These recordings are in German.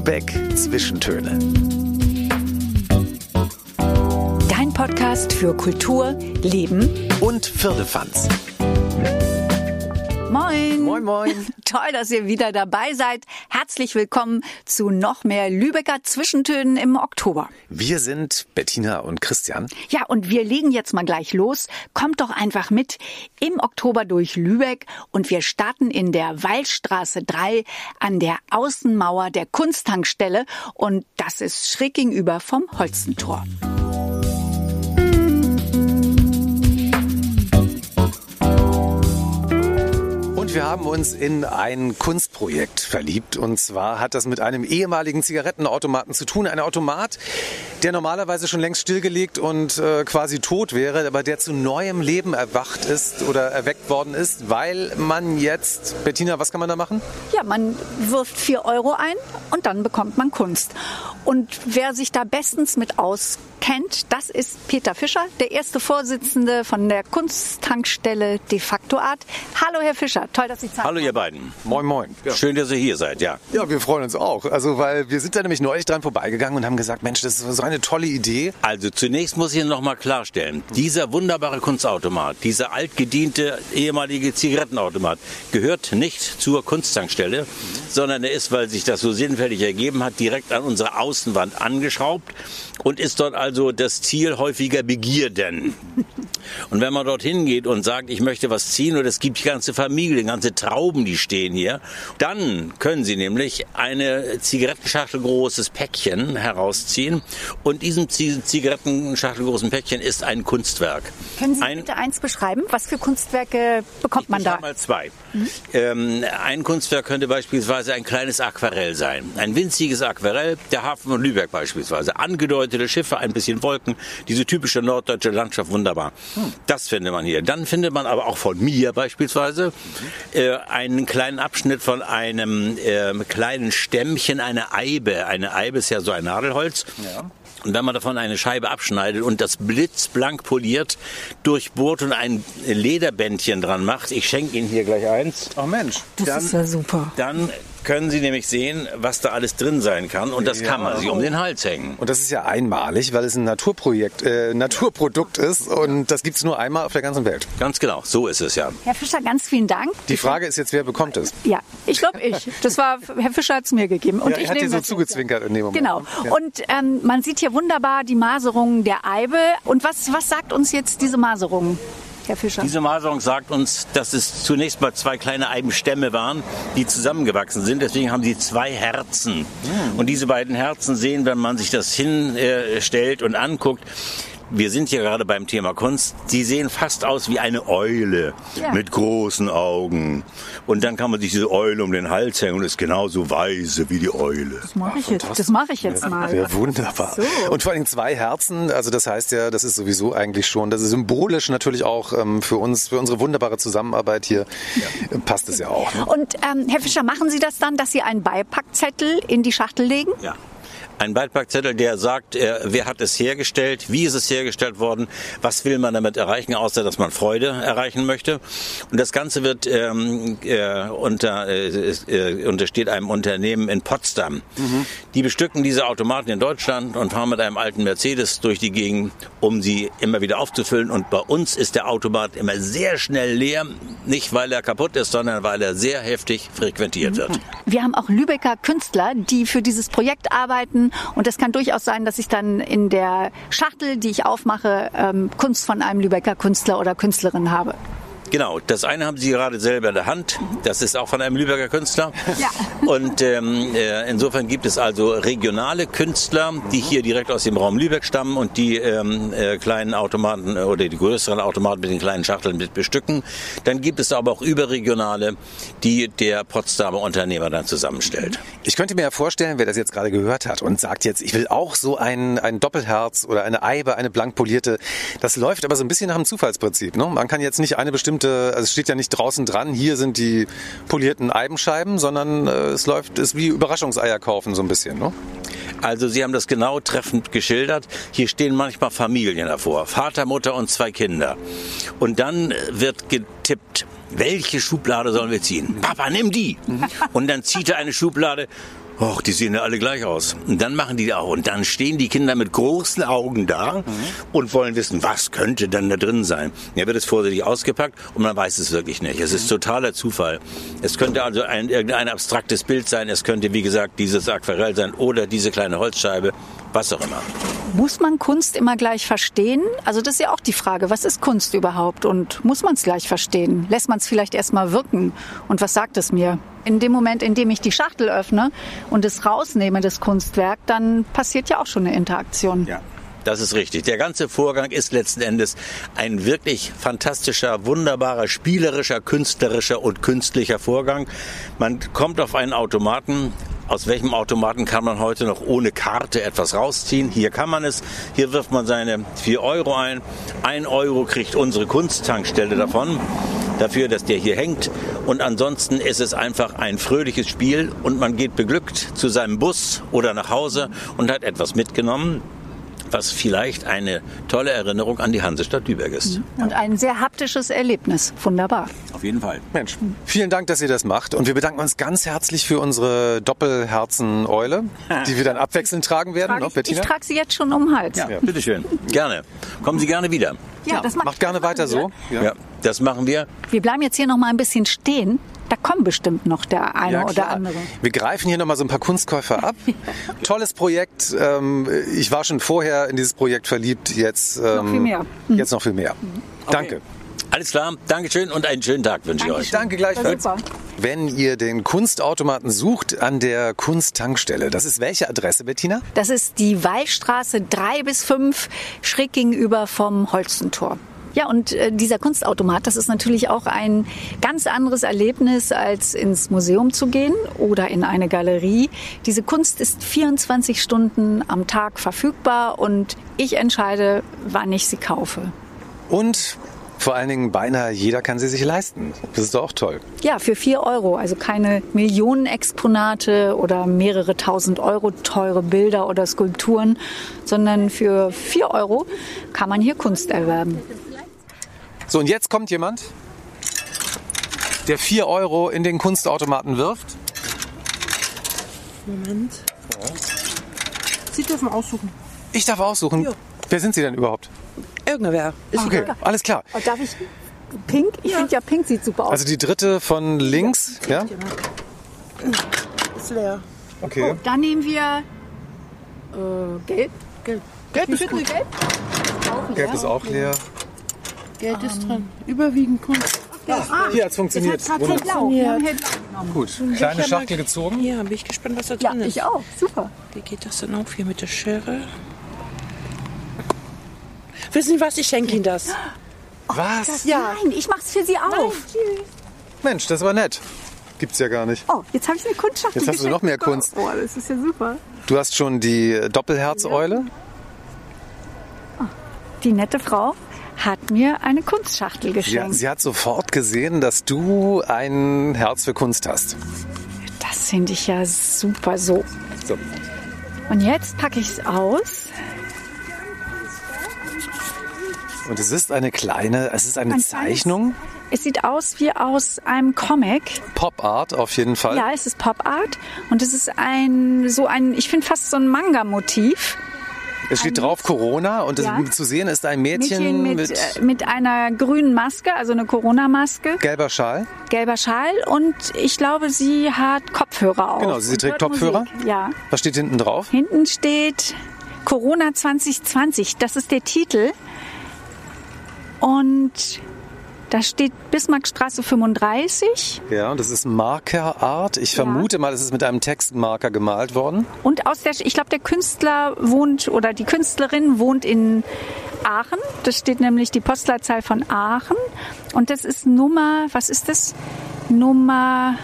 Lübeck Zwischentöne. Dein Podcast für Kultur, Leben Und Firlefanz. Moin. Moin, moin. Toll, dass ihr wieder dabei seid. Herzlich willkommen zu noch mehr Lübecker Zwischentönen im Oktober. Wir sind Bettina und Christian. Ja, und wir legen jetzt mal gleich los. Kommt doch einfach mit im Oktober durch Lübeck und wir starten in der Waldstraße 3 an der Außenmauer der Kunsttankstelle und das ist schräg gegenüber vom Holstentor. Wir haben uns in ein Kunstprojekt verliebt und zwar hat das mit einem ehemaligen Zigarettenautomaten zu tun. Ein Automat, der normalerweise schon längst stillgelegt und quasi tot wäre, aber der zu neuem Leben erwacht ist oder erweckt worden ist, weil man jetzt, Bettina, was kann man da machen? Ja, man wirft 4 Euro ein und dann bekommt man Kunst. Und wer sich da bestens mit auskennt, das ist Peter Fischer, der erste Vorsitzende von der Kunsttankstelle De Facto Art. Hallo Herr Fischer, toll, dass Sie Zeit haben. Hallo ihr beiden. Moin, moin. Ja. Schön, dass ihr hier seid, ja. Ja, wir freuen uns auch. Also, weil wir sind da nämlich neulich dran vorbeigegangen und haben gesagt, Mensch, das ist so eine tolle Idee. Also zunächst muss ich noch mal klarstellen, dieser wunderbare Kunstautomat, dieser altgediente ehemalige Zigarettenautomat gehört nicht zur Kunsttankstelle, sondern er ist, weil sich das so sinnfällig ergeben hat, direkt an unsere Außenwand angeschraubt und ist dort also das Ziel häufiger Begierden. Und wenn man dorthin geht und sagt, ich möchte was ziehen oder es gibt die ganze Familie, ganze Trauben, die stehen hier, dann können Sie nämlich eine Zigarettenschachtel großes Päckchen herausziehen und diesem Zigarettenschachtel großen Päckchen ist ein Kunstwerk. Können Sie bitte eins beschreiben? Was für Kunstwerke bekommt man da? Ich mal 2. Ein Kunstwerk könnte beispielsweise ein kleines Aquarell sein. Ein winziges Aquarell, der Hafen von Lübeck beispielsweise. Angedeutete Schiffe, ein bisschen Wolken, diese typische norddeutsche Landschaft, wunderbar. Das findet man hier. Dann findet man aber auch von mir beispielsweise einen kleinen Abschnitt von einem kleinen Stämmchen, eine Eibe. Eine Eibe ist ja so ein Nadelholz. Ja. Und wenn man davon eine Scheibe abschneidet und das blitzblank poliert, durchbohrt und ein Lederbändchen dran macht, ich schenke Ihnen hier gleich eins. Ach Mensch. Das ist ja super. Dann können Sie nämlich sehen, was da alles drin sein kann. Und das kann man sich um den Hals hängen. Und das ist ja einmalig, weil es ein Naturprodukt ist und das gibt es nur einmal auf der ganzen Welt. Ganz genau, so ist es ja. Herr Fischer, ganz vielen Dank. Die Frage ist jetzt, wer bekommt es? Ja, ich glaube ich. Das war, Herr Fischer hat es mir gegeben. Und ja, ich hat dir so das zugezwinkert in dem Moment. Genau. Ja. Und man sieht hier wunderbar die Maserung der Eibe. Und was sagt uns jetzt diese Maserung, Herr Fischer? Diese Maserung sagt uns, dass es zunächst mal 2 kleine Eibenstämme waren, die zusammengewachsen sind. Deswegen haben sie 2 Herzen. Und diese beiden Herzen sehen, wenn man sich das hinstellt und anguckt, wir sind hier gerade beim Thema Kunst. Die sehen fast aus wie eine Eule mit großen Augen. Und dann kann man sich diese Eule um den Hals hängen und ist genauso weise wie die Eule. Das mache ich jetzt mal. Ja, wunderbar. So. Und vor allem 2 Herzen, also das heißt ja, das ist sowieso eigentlich schon, das ist symbolisch natürlich auch für uns, für unsere wunderbare Zusammenarbeit hier, passt es ja auch. Ne? Und Herr Fischer, machen Sie das dann, dass Sie einen Beipackzettel in die Schachtel legen? Ja. Ein Beipackzettel, der sagt, wer hat es hergestellt, wie ist es hergestellt worden, was will man damit erreichen, außer dass man Freude erreichen möchte. Und das Ganze wird untersteht einem Unternehmen in Potsdam. Die bestücken diese Automaten in Deutschland und fahren mit einem alten Mercedes durch die Gegend, um sie immer wieder aufzufüllen. Und bei uns ist der Automat immer sehr schnell leer, nicht weil er kaputt ist, sondern weil er sehr heftig frequentiert wird. Wir haben auch Lübecker Künstler, die für dieses Projekt arbeiten. Und es kann durchaus sein, dass ich dann in der Schachtel, die ich aufmache, Kunst von einem Lübecker Künstler oder Künstlerin habe. Genau, das eine haben Sie gerade selber in der Hand. Das ist auch von einem Lübecker Künstler. Ja. Und insofern gibt es also regionale Künstler, die hier direkt aus dem Raum Lübeck stammen und die kleinen Automaten oder die größeren Automaten mit den kleinen Schachteln mit bestücken. Dann gibt es aber auch überregionale, die der Potsdamer Unternehmer dann zusammenstellt. Ich könnte mir ja vorstellen, wer das jetzt gerade gehört hat und sagt jetzt, ich will auch so ein Doppelherz oder eine Eibe, eine blank polierte. Das läuft aber so ein bisschen nach dem Zufallsprinzip. Ne? Man kann jetzt nicht eine bestimmte, also es steht ja nicht draußen dran, hier sind die polierten Eibenscheiben, sondern es ist wie Überraschungseier kaufen so ein bisschen. Ne? Also Sie haben das genau treffend geschildert. Hier stehen manchmal Familien davor, Vater, Mutter und 2 Kinder. Und dann wird getippt, welche Schublade sollen wir ziehen? Papa, nimm die. Und dann zieht er eine Schublade Och, die sehen ja alle gleich aus. Und dann machen die auch. Und dann stehen die Kinder mit großen Augen da und wollen wissen, was könnte denn da drin sein. Ja, wird es vorsichtig ausgepackt und man weiß es wirklich nicht. Es ist totaler Zufall. Es könnte also irgendein abstraktes Bild sein. Es könnte, wie gesagt, dieses Aquarell sein oder diese kleine Holzscheibe, was auch immer. Muss man Kunst immer gleich verstehen? Also das ist ja auch die Frage, was ist Kunst überhaupt? Und muss man es gleich verstehen? Lässt man es vielleicht erst mal wirken? Und was sagt es mir? In dem Moment, in dem ich die Schachtel öffne und es rausnehme, das Kunstwerk, dann passiert ja auch schon eine Interaktion. Ja. Das ist richtig. Der ganze Vorgang ist letzten Endes ein wirklich fantastischer, wunderbarer, spielerischer, künstlerischer und künstlicher Vorgang. Man kommt auf einen Automaten. Aus welchem Automaten kann man heute noch ohne Karte etwas rausziehen? Hier kann man es. Hier wirft man seine 4 Euro ein. 1 Euro kriegt unsere Kunsttankstelle davon, dafür, dass der hier hängt. Und ansonsten ist es einfach ein fröhliches Spiel und man geht beglückt zu seinem Bus oder nach Hause und hat etwas mitgenommen, was vielleicht eine tolle Erinnerung an die Hansestadt Lübeck ist. Und ein sehr haptisches Erlebnis. Wunderbar. Auf jeden Fall. Mensch, vielen Dank, dass ihr das macht. Und wir bedanken uns ganz herzlich für unsere Doppelherzen-Eule, die wir dann abwechselnd tragen werden. Ich trage sie jetzt schon um den Hals. Ja, bitteschön. Gerne. Kommen Sie gerne wieder. Ja, das macht gerne weiter so. Ja, das machen wir. Wir bleiben jetzt hier noch mal ein bisschen stehen. Da kommen bestimmt noch der eine oder andere. Wir greifen hier noch mal so ein paar Kunstkäufer ab. Tolles Projekt. Ich war schon vorher in dieses Projekt verliebt. Jetzt noch viel mehr. Jetzt noch viel mehr. Okay. Danke. Alles klar. Dankeschön und einen schönen Tag wünsche ich euch. Danke gleichfalls. Super. Wenn ihr den Kunstautomaten sucht an der Kunsttankstelle, das ist welche Adresse, Bettina? Das ist die Wallstraße 3-5, schräg gegenüber vom Holstentor. Ja, und dieser Kunstautomat, das ist natürlich auch ein ganz anderes Erlebnis, als ins Museum zu gehen oder in eine Galerie. Diese Kunst ist 24 Stunden am Tag verfügbar und ich entscheide, wann ich sie kaufe. Und vor allen Dingen beinahe jeder kann sie sich leisten. Das ist doch auch toll. Ja, für 4 Euro, also keine Millionen-Exponate oder mehrere 1.000 Euro teure Bilder oder Skulpturen, sondern für 4 Euro kann man hier Kunst erwerben. So, und jetzt kommt jemand, der 4 Euro in den Kunstautomaten wirft. Moment. Sie dürfen aussuchen. Ich darf aussuchen. Ja. Wer sind Sie denn überhaupt? Irgendwer. Ist Okay, egal. alles klar. Oh, darf ich pink? Ich finde ja pink sieht super aus. Also die dritte von links, ja? Ist leer. Okay. Oh, dann nehmen wir Gelb. Gelb. Gelb ist gut. Gelb? Gelb ist auch leer. Geld ist drin. Überwiegend Kunst. Hier hat es funktioniert. Hellblau. Wir haben hellblau genommen. Gut, kleine Schachtel gezogen. Ja, bin ich gespannt, was da Ja, drin ist. ich auch. Super. Wie geht das denn auf hier mit der Schere? Wissen Sie was? Ich schenke Ihnen das. Was? Ja. Nein, ich mach's für Sie auf. Mensch, das war nett. Gibt's ja gar nicht. Oh, jetzt habe ich eine Kunstschachtel. Jetzt hast du noch mehr Kunst. Oh, das ist ja super. Du hast schon die Doppelherzeule. Die nette Frau hat mir eine Kunstschachtel Ja, geschenkt. sie hat sofort gesehen, dass du ein Herz für Kunst hast. Das finde ich ja super so. So. Und jetzt packe ich es aus. Und es ist eine kleine, es ist eine Ein Zeichnung. Es sieht aus wie aus einem Comic. Pop Art auf jeden Fall. Ja, es ist Pop Art. Und es ist ich finde fast so ein Manga-Motiv. Es steht drauf Corona und Ja. zu sehen ist ein Mädchen, mit einer grünen Maske, also eine Corona-Maske, gelber Schal. gelber Schal und ich glaube, sie hat Kopfhörer auf. Genau, sie und trägt hört Kopfhörer. Musik. Ja. Was steht hinten drauf? Hinten steht Corona 2020. Das ist der Titel. Und da steht Bismarckstraße 35. Ja, und das ist Markerart. Ich vermute mal, es ist mit einem Textmarker gemalt worden. Und ich glaube, der Künstler wohnt oder die Künstlerin wohnt in Aachen. Das steht nämlich die Postleitzahl von Aachen. Und das ist was ist das? Nummer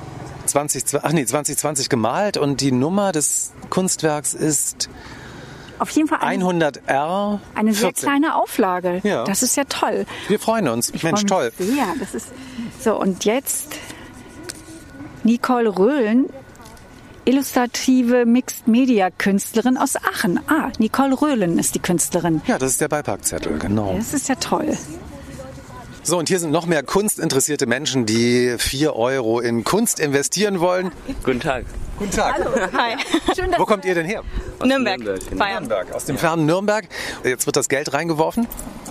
2020 gemalt und die Nummer des Kunstwerks ist auf jeden Fall 100R. eine sehr 14. kleine Auflage. Ja. Das ist ja toll. Wir freuen uns. Ich Mensch, freue toll. mich sehr. Das ist so, und jetzt Nicole Röhlen, illustrative Mixed-Media-Künstlerin aus Aachen. Nicole Röhlen ist die Künstlerin. Ja, das ist der Beipackzettel, genau. Das ist ja toll. So, und hier sind noch mehr kunstinteressierte Menschen, die 4 Euro in Kunst investieren wollen. Guten Tag. Guten Tag. Hallo. Hi. Schön, dass Wo kommt ihr denn her? Aus Nürnberg. Genau. Nürnberg. Aus dem fernen Nürnberg. Jetzt wird das Geld reingeworfen.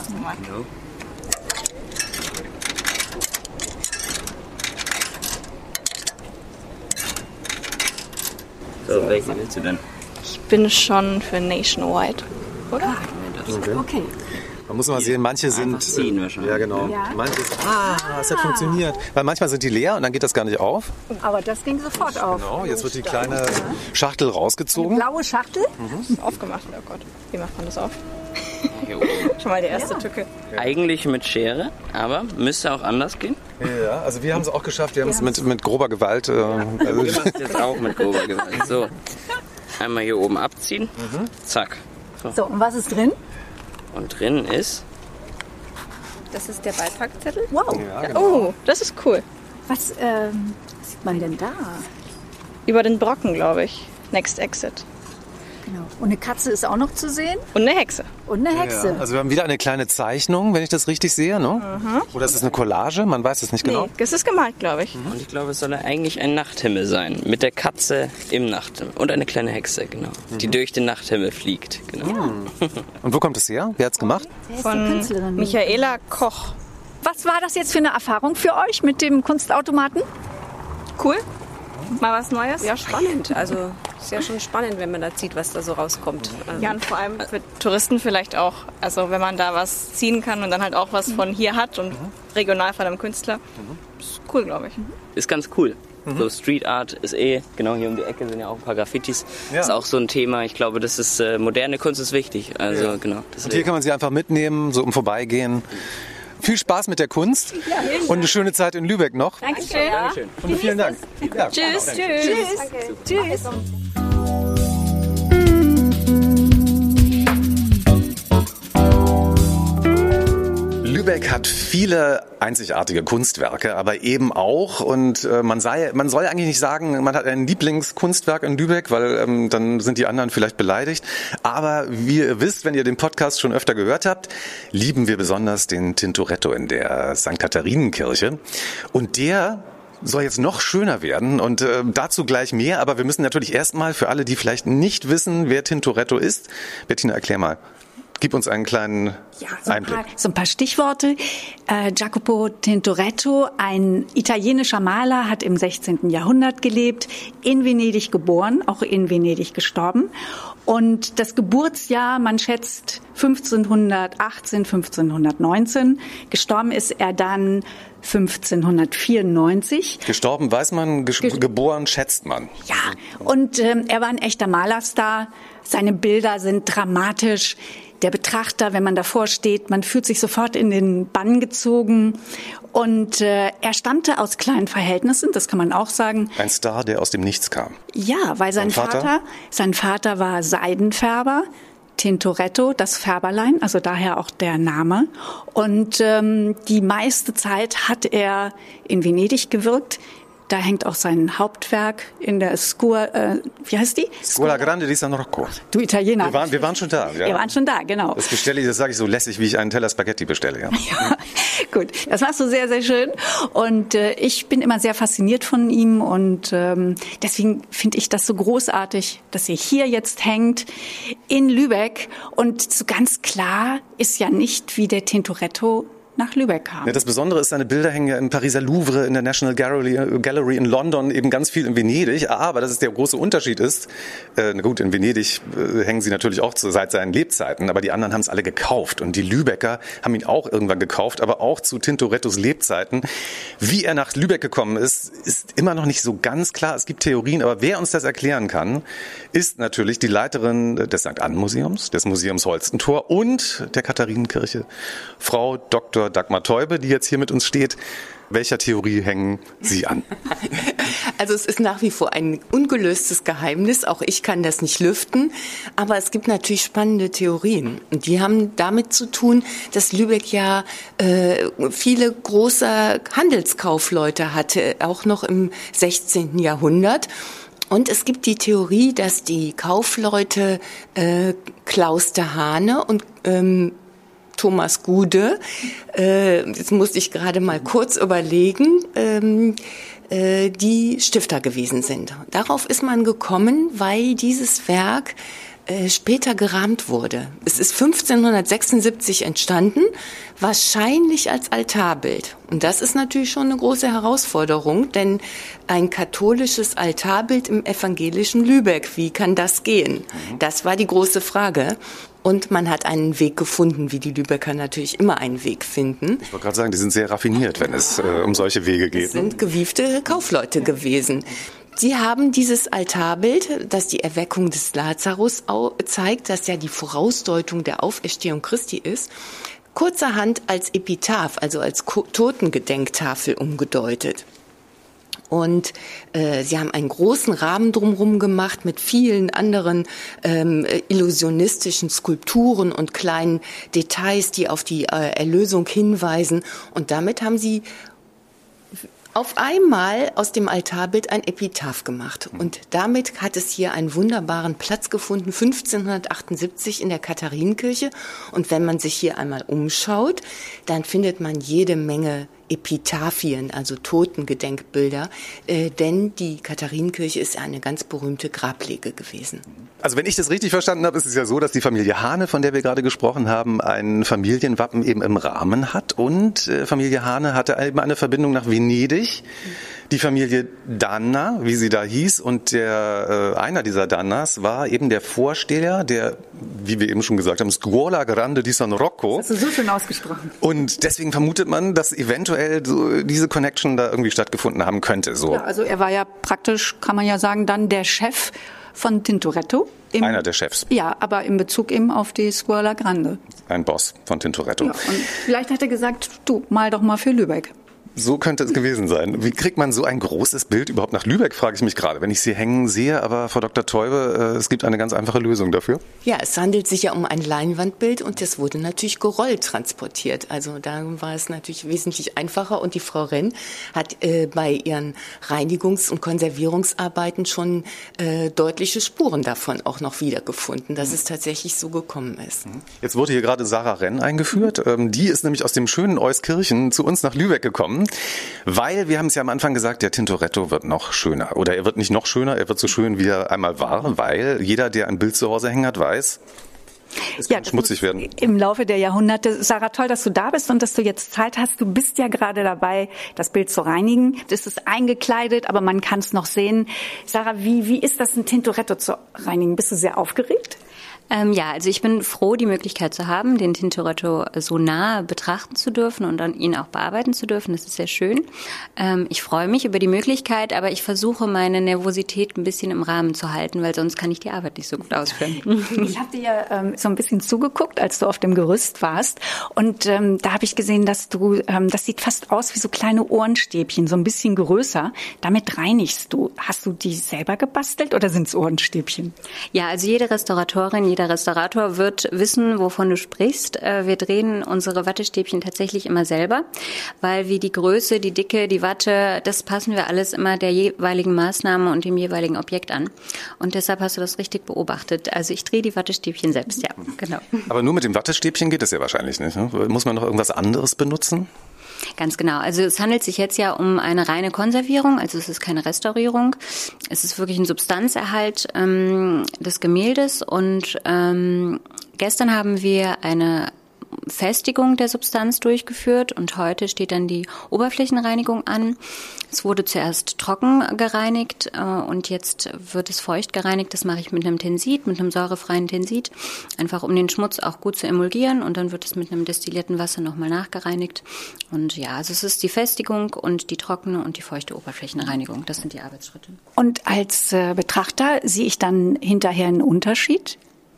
So, welchen willst du denn? Ich bin schon für Nationwide, oder? Okay. Man muss mal sehen, manche sind... ziehen wahrscheinlich. Ja, genau. Ja. Manche, es hat funktioniert. Weil manchmal sind die leer und dann geht das gar nicht auf. Aber das ging sofort auf. Genau, jetzt wird die kleine Schachtel Eine rausgezogen. blaue Schachtel. Aufgemacht, oh Gott. Wie macht man das auf? Hier oben. Schon mal die erste Tücke. Eigentlich mit Schere, aber müsste auch anders gehen. Ja, also wir haben es auch geschafft. Wir haben es mit grober Gewalt... Wir machen es jetzt auch mit grober Gewalt. So, einmal hier oben abziehen. Zack. So, und was ist drin? Und drin ist... Das ist der Beipackzettel. Wow. Ja, genau. Oh, das ist cool. Was sieht man denn da? Über den Brocken, glaube ich. Next Exit. Genau. Und eine Katze ist auch noch zu sehen. Und eine Hexe. Und eine Hexe. Ja, also wir haben wieder eine kleine Zeichnung, wenn ich das richtig sehe, ne? Oder ist es eine Collage? Man weiß es nicht genau. Nee, das ist gemalt, glaube ich. Und ich glaube, es soll eigentlich ein Nachthimmel sein. Mit der Katze im Nachthimmel. Und eine kleine Hexe, genau. Die durch den Nachthimmel fliegt. Genau. Und wo kommt es her? Wer hat's gemacht? Wer ist die Von Künstlerin? Michaela Koch. Was war das jetzt für eine Erfahrung für euch mit dem Kunstautomaten? Cool. Mal was Neues? Ja, spannend. Also ist ja schon spannend, wenn man da sieht, was da so rauskommt. Ja, und vor allem für Touristen vielleicht auch. Also wenn man da was ziehen kann und dann halt auch was von hier hat und regional von einem Künstler. Ist cool, glaube ich. Ist ganz cool. So Street Art ist genau hier um die Ecke sind ja auch ein paar Graffitis. Ja. Ist auch so ein Thema. Ich glaube, das ist moderne Kunst ist wichtig. Also genau. Und Deswegen. hier kann man sie einfach mitnehmen, so im Vorbeigehen. Viel Spaß mit der Kunst und eine schöne Zeit in Lübeck noch. Dankeschön. Und vielen Dank. Ja. Tschüss. Tschüss. Tschüss. Lübeck hat viele einzigartige Kunstwerke, aber eben auch, und man soll eigentlich nicht sagen, man hat ein Lieblingskunstwerk in Lübeck, weil dann sind die anderen vielleicht beleidigt. Aber wie ihr wisst, wenn ihr den Podcast schon öfter gehört habt, lieben wir besonders den Tintoretto in der St. Katharinenkirche. Und der soll jetzt noch schöner werden und dazu gleich mehr, aber wir müssen natürlich erstmal für alle, die vielleicht nicht wissen, wer Tintoretto ist, Bettina, erklär mal. Gib uns einen kleinen Einblick. So ein paar Stichworte. Jacopo Tintoretto, ein italienischer Maler, hat im 16. Jahrhundert gelebt, in Venedig geboren, auch in Venedig gestorben. Und das Geburtsjahr, man schätzt 1518, 1519. Gestorben ist er dann 1594. Gestorben weiß man, geboren schätzt man. Ja, und er war ein echter Malerstar. Seine Bilder sind dramatisch. Der Betrachter, wenn man davor steht, man fühlt sich sofort in den Bann gezogen. Und er stammte aus kleinen Verhältnissen, das kann man auch sagen. Ein Star, der aus dem Nichts kam. Ja, weil sein Vater war Seidenfärber. Tintoretto, das Färberlein, also daher auch der Name. Und die meiste Zeit hat er in Venedig gewirkt. Da hängt auch sein Hauptwerk in der wie heißt die? Scuola Grande di San Rocco. Du Italiener. Wir waren schon da. Ja. Wir waren schon da, genau. Das sage ich so lässig, wie ich einen Teller Spaghetti bestelle. Ja. Ja, gut. Das machst du sehr, sehr schön. Und ich bin immer sehr fasziniert von ihm. Und deswegen finde ich das so großartig, dass er hier jetzt hängt in Lübeck. Und so ganz klar ist ja nicht, wie der Tintoretto nach Lübeck kam. Ja, das Besondere ist, seine Bilder hängen ja im Pariser Louvre, in der National Gallery in London, eben ganz viel in Venedig. Aber dass es der große Unterschied ist, gut, in Venedig hängen sie natürlich auch seit seinen Lebzeiten, aber die anderen haben es alle gekauft. Und die Lübecker haben ihn auch irgendwann gekauft, aber auch zu Tintorettos Lebzeiten. Wie er nach Lübeck gekommen ist, ist immer noch nicht so ganz klar. Es gibt Theorien, aber wer uns das erklären kann, ist natürlich die Leiterin des St. Ann Museums, des Museums Holstentor und der Katharinenkirche, Frau Dr. Dagmar Teube, die jetzt hier mit uns steht. Welcher Theorie hängen Sie an? Also es ist nach wie vor ein ungelöstes Geheimnis. Auch ich kann das nicht lüften. Aber es gibt natürlich spannende Theorien. Und die haben damit zu tun, dass Lübeck ja viele große Handelskaufleute hatte, auch noch im 16. Jahrhundert. Und es gibt die Theorie, dass die Kaufleute Klaus de Hane und Thomas Gude, jetzt musste ich gerade mal kurz überlegen, die Stifter gewesen sind. Darauf ist man gekommen, weil dieses Werk später gerahmt wurde. Es ist 1576 entstanden, wahrscheinlich als Altarbild. Und das ist natürlich schon eine große Herausforderung, denn ein katholisches Altarbild im evangelischen Lübeck, wie kann das gehen? Das war die große Frage. Und man hat einen Weg gefunden, wie die Lübecker natürlich immer einen Weg finden. Ich wollte gerade sagen, die sind sehr raffiniert, wenn es um solche Wege geht. Es sind gewiefte Kaufleute gewesen. Sie haben dieses Altarbild, das die Erweckung des Lazarus zeigt, das ja die Vorausdeutung der Auferstehung Christi ist, kurzerhand als Epitaph, also als Totengedenktafel umgedeutet. Und sie haben einen großen Rahmen drumherum gemacht mit vielen anderen illusionistischen Skulpturen und kleinen Details, die auf die Erlösung hinweisen. Und damit haben sie auf einmal aus dem Altarbild ein Epitaph gemacht. Und damit hat es hier einen wunderbaren Platz gefunden, 1578 in der Katharinenkirche. Und wenn man sich hier einmal umschaut, dann findet man jede Menge Epitaphien, also Totengedenkbilder, denn die Katharinenkirche ist eine ganz berühmte Grablege gewesen. Also wenn ich das richtig verstanden habe, ist es ja so, dass die Familie Hane, von der wir gerade gesprochen haben, ein Familienwappen eben im Rahmen hat und Familie Hane hatte eben eine Verbindung nach Venedig. Die Familie Danna, wie sie da hieß, und einer dieser Dannas war eben der Vorsteher der, wie wir eben schon gesagt haben, Scuola Grande di San Rocco. Das hast du so schön ausgesprochen. Und deswegen vermutet man, dass eventuell so diese Connection da irgendwie stattgefunden haben könnte. So. Ja, also er war ja praktisch, kann man ja sagen, dann der Chef von Tintoretto. Einer der Chefs. Ja, aber in Bezug eben auf die Scuola Grande. Ein Boss von Tintoretto. Ja, und vielleicht hat er gesagt, du, mal doch mal für Lübeck. So könnte es gewesen sein. Wie kriegt man so ein großes Bild überhaupt nach Lübeck, frage ich mich gerade, wenn ich sie hängen sehe. Aber Frau Dr. Teube, es gibt eine ganz einfache Lösung dafür. Ja, es handelt sich ja um ein Leinwandbild und das wurde natürlich gerollt transportiert. Also da war es natürlich wesentlich einfacher und die Frau Renn hat bei ihren Reinigungs- und Konservierungsarbeiten schon deutliche Spuren davon auch noch wiedergefunden, dass es tatsächlich so gekommen ist. Jetzt wurde hier gerade Sarah Renn eingeführt. Die ist nämlich aus dem schönen Euskirchen zu uns nach Lübeck gekommen. Weil, wir haben es ja am Anfang gesagt, der Tintoretto wird noch schöner. Oder er wird nicht noch schöner, er wird so schön, wie er einmal war. Weil jeder, der ein Bild zu Hause hängen hat, weiß, es kann schmutzig werden. Im Laufe der Jahrhunderte. Sarah, toll, dass du da bist und dass du jetzt Zeit hast. Du bist ja gerade dabei, das Bild zu reinigen. Es ist eingekleidet, aber man kann es noch sehen. Sarah, wie ist das, ein Tintoretto zu reinigen? Bist du sehr aufgeregt? Ja, also ich bin froh, die Möglichkeit zu haben, den Tintoretto so nah betrachten zu dürfen und dann ihn auch bearbeiten zu dürfen. Das ist sehr schön. Ich freue mich über die Möglichkeit, aber ich versuche, meine Nervosität ein bisschen im Rahmen zu halten, weil sonst kann ich die Arbeit nicht so gut ausführen. Ich habe dir so ein bisschen zugeguckt, als du auf dem Gerüst warst. Und da habe ich gesehen, dass du, das sieht fast aus wie so kleine Ohrenstäbchen, so ein bisschen größer. Damit reinigst du. Hast du die selber gebastelt oder sind es Ohrenstäbchen? Ja, also jede Restauratorin, jeder Restaurator wird wissen, wovon du sprichst. Wir drehen unsere Wattestäbchen tatsächlich immer selber, weil wir die Größe, die Dicke, die Watte, das passen wir alles immer der jeweiligen Maßnahme und dem jeweiligen Objekt an. Und deshalb hast du das richtig beobachtet. Also ich drehe die Wattestäbchen selbst, ja, genau. Aber nur mit dem Wattestäbchen geht das ja wahrscheinlich nicht, ne? Muss man noch irgendwas anderes benutzen? Ganz genau. Also es handelt sich jetzt ja um eine reine Konservierung, also es ist keine Restaurierung. Es ist wirklich ein Substanzerhalt des Gemäldes und gestern haben wir eine Festigung der Substanz durchgeführt und heute steht dann die Oberflächenreinigung an. Es wurde zuerst trocken gereinigt und jetzt wird es feucht gereinigt. Das mache ich mit einem Tensid, mit einem säurefreien Tensid, einfach um den Schmutz auch gut zu emulgieren und dann wird es mit einem destillierten Wasser nochmal nachgereinigt. Und ja, also es ist die Festigung und die trockene und die feuchte Oberflächenreinigung. Das sind die Arbeitsschritte. Und als Betrachter sehe ich dann hinterher einen Unterschied?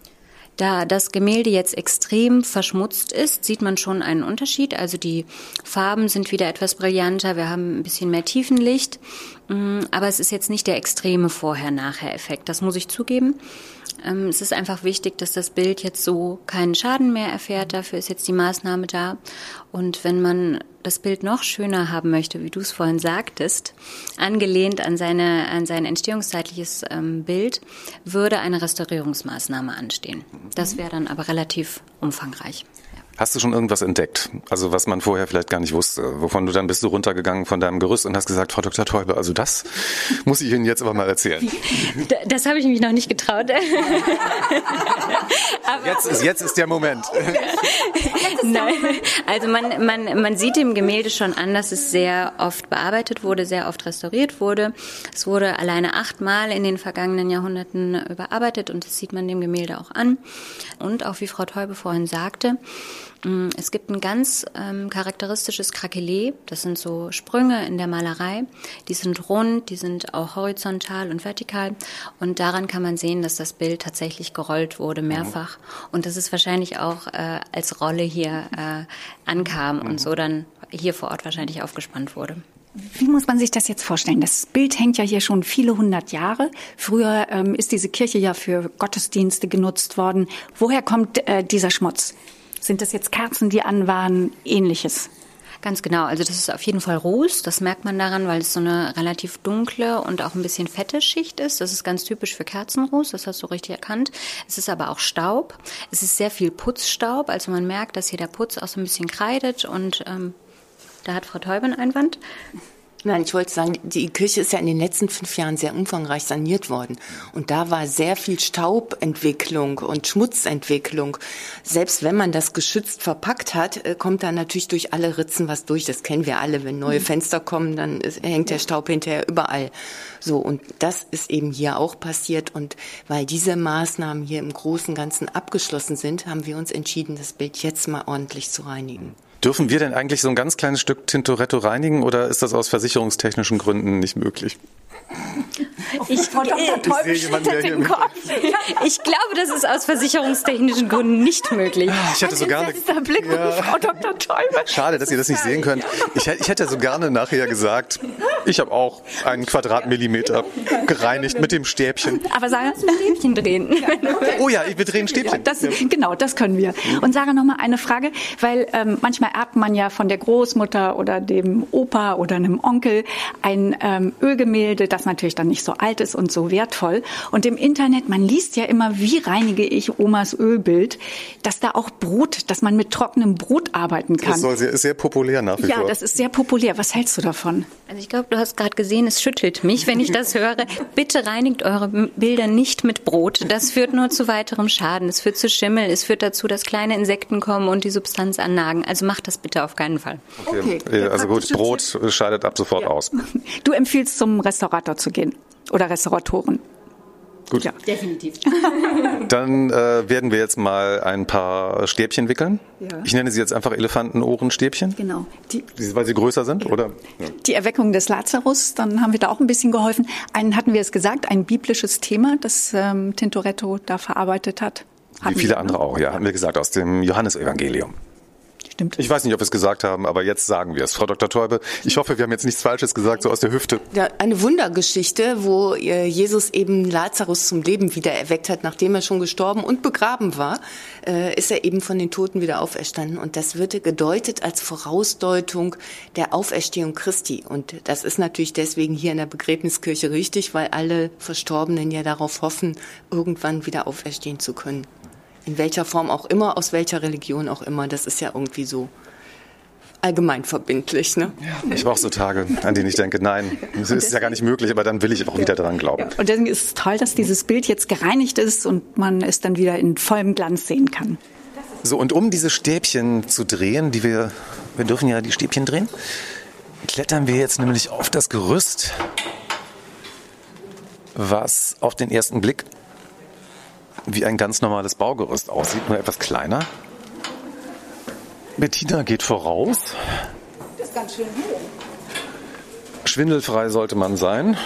Da das Gemälde jetzt extrem verschmutzt ist, sieht man schon einen Unterschied. Also die Farben sind wieder etwas brillanter, wir haben ein bisschen mehr Tiefenlicht. Aber es ist jetzt nicht der extreme Vorher-Nachher-Effekt, das muss ich zugeben. Es ist einfach wichtig, dass das Bild jetzt so keinen Schaden mehr erfährt. Dafür ist jetzt die Maßnahme da. Und wenn man das Bild noch schöner haben möchte, wie du es vorhin sagtest, angelehnt an sein entstehungszeitliches Bild, würde eine Restaurierungsmaßnahme anstehen. Das wäre dann aber relativ umfangreich. Hast du schon irgendwas entdeckt? Also was man vorher vielleicht gar nicht wusste, wovon du dann bist du runtergegangen von deinem Gerüst und hast gesagt, Frau Dr. Täube, also das muss ich Ihnen jetzt aber mal erzählen. Das habe ich mich noch nicht getraut. Aber jetzt ist der Moment. Nein, also man sieht dem Gemälde schon an, dass es sehr oft bearbeitet wurde, sehr oft restauriert wurde. Es wurde alleine 8-mal in den vergangenen Jahrhunderten überarbeitet und das sieht man dem Gemälde auch an. Und auch wie Frau Täube vorhin sagte, es gibt ein ganz charakteristisches Krakelé, das sind so Sprünge in der Malerei, die sind rund, die sind auch horizontal und vertikal und daran kann man sehen, dass das Bild tatsächlich gerollt wurde, mehrfach und dass es wahrscheinlich auch als Rolle hier ankam und so dann hier vor Ort wahrscheinlich aufgespannt wurde. Wie muss man sich das jetzt vorstellen? Das Bild hängt ja hier schon viele 100 Jahre. Früher ist diese Kirche ja für Gottesdienste genutzt worden. Woher kommt dieser Schmutz? Sind das jetzt Kerzen, die an waren, Ähnliches? Ganz genau, also das ist auf jeden Fall Ruß, das merkt man daran, weil es so eine relativ dunkle und auch ein bisschen fette Schicht ist. Das ist ganz typisch für Kerzenruß, das hast du richtig erkannt. Es ist aber auch Staub, es ist sehr viel Putzstaub, also man merkt, dass hier der Putz auch so ein bisschen kreidet und da hat Frau Täube einen Einwand. Nein, ich wollte sagen, die Kirche ist ja in den letzten 5 Jahren sehr umfangreich saniert worden. Und da war sehr viel Staubentwicklung und Schmutzentwicklung. Selbst wenn man das geschützt verpackt hat, kommt da natürlich durch alle Ritzen was durch. Das kennen wir alle. Wenn neue Fenster kommen, dann hängt der Staub hinterher überall. So, und das ist eben hier auch passiert. Und weil diese Maßnahmen hier im Großen und Ganzen abgeschlossen sind, haben wir uns entschieden, das Bild jetzt mal ordentlich zu reinigen. Dürfen wir denn eigentlich so ein ganz kleines Stück Tintoretto reinigen oder ist das aus versicherungstechnischen Gründen nicht möglich? Ich glaube, das ist aus versicherungstechnischen Gründen nicht möglich. Ich hätte so gerne. Blick Frau Dr. Täube. Schade, dass ihr das nicht sehen könnt. Ich hätte so gerne nachher gesagt, ich habe auch einen Quadratmillimeter gereinigt mit dem Stäbchen. Aber Sarah, Stäbchen drehen. Oh ja, wir drehen Stäbchen. Genau, das können wir. Und Sarah, noch mal eine Frage, weil manchmal erbt man ja von der Großmutter oder dem Opa oder einem Onkel ein Ölgemälde, das natürlich dann nicht so alt ist und so wertvoll. Und im Internet, man liest ja immer, wie reinige ich Omas Ölbild, dass da auch Brot, dass man mit trockenem Brot arbeiten kann. Das ist sehr populär nach wie vor. Ja, das ist sehr populär. Was hältst du davon? Also ich glaube, du hast gerade gesehen, es schüttelt mich, wenn ich das höre. Bitte reinigt eure Bilder nicht mit Brot. Das führt nur zu weiterem Schaden. Es führt zu Schimmel. Es führt dazu, dass kleine Insekten kommen und die Substanz annagen. Also macht das bitte auf keinen Fall. Okay. Also gut, Brot scheidet ab sofort aus. Du empfiehlst, zum Restaurator zu gehen oder Restauratoren? Gut. Ja, definitiv. Dann werden wir jetzt mal ein paar Stäbchen wickeln. Ja. Ich nenne sie jetzt einfach Elefantenohrenstäbchen. Genau. Weil sie größer sind, oder? Ja. Die Erweckung des Lazarus, dann haben wir da auch ein bisschen geholfen. Hatten wir es gesagt, ein biblisches Thema, das Tintoretto da verarbeitet hat. Wie viele andere auch, ja, haben wir gesagt, aus dem Johannesevangelium. Stimmt. Ich weiß nicht, ob wir es gesagt haben, aber jetzt sagen wir es. Frau Dr. Täube, ich hoffe, wir haben jetzt nichts Falsches gesagt, so aus der Hüfte. Ja, eine Wundergeschichte, wo Jesus eben Lazarus zum Leben wieder erweckt hat, nachdem er schon gestorben und begraben war, ist er eben von den Toten wieder auferstanden. Und das wird gedeutet als Vorausdeutung der Auferstehung Christi. Und das ist natürlich deswegen hier in der Begräbniskirche richtig, weil alle Verstorbenen ja darauf hoffen, irgendwann wieder auferstehen zu können. In welcher Form auch immer, aus welcher Religion auch immer, das ist ja irgendwie so allgemein verbindlich. Ne? Ja, ich brauche so Tage, an denen ich denke, nein, das ist ja gar nicht möglich, aber dann will ich auch wieder daran glauben. Ja, und deswegen ist es toll, dass dieses Bild jetzt gereinigt ist und man es dann wieder in vollem Glanz sehen kann. So, und um diese Stäbchen zu drehen, wir dürfen ja die Stäbchen drehen, klettern wir jetzt nämlich auf das Gerüst, was auf den ersten Blick wie ein ganz normales Baugerüst aussieht, nur etwas kleiner. Bettina geht voraus. Das ist ganz schön hoch. Schwindelfrei sollte man sein.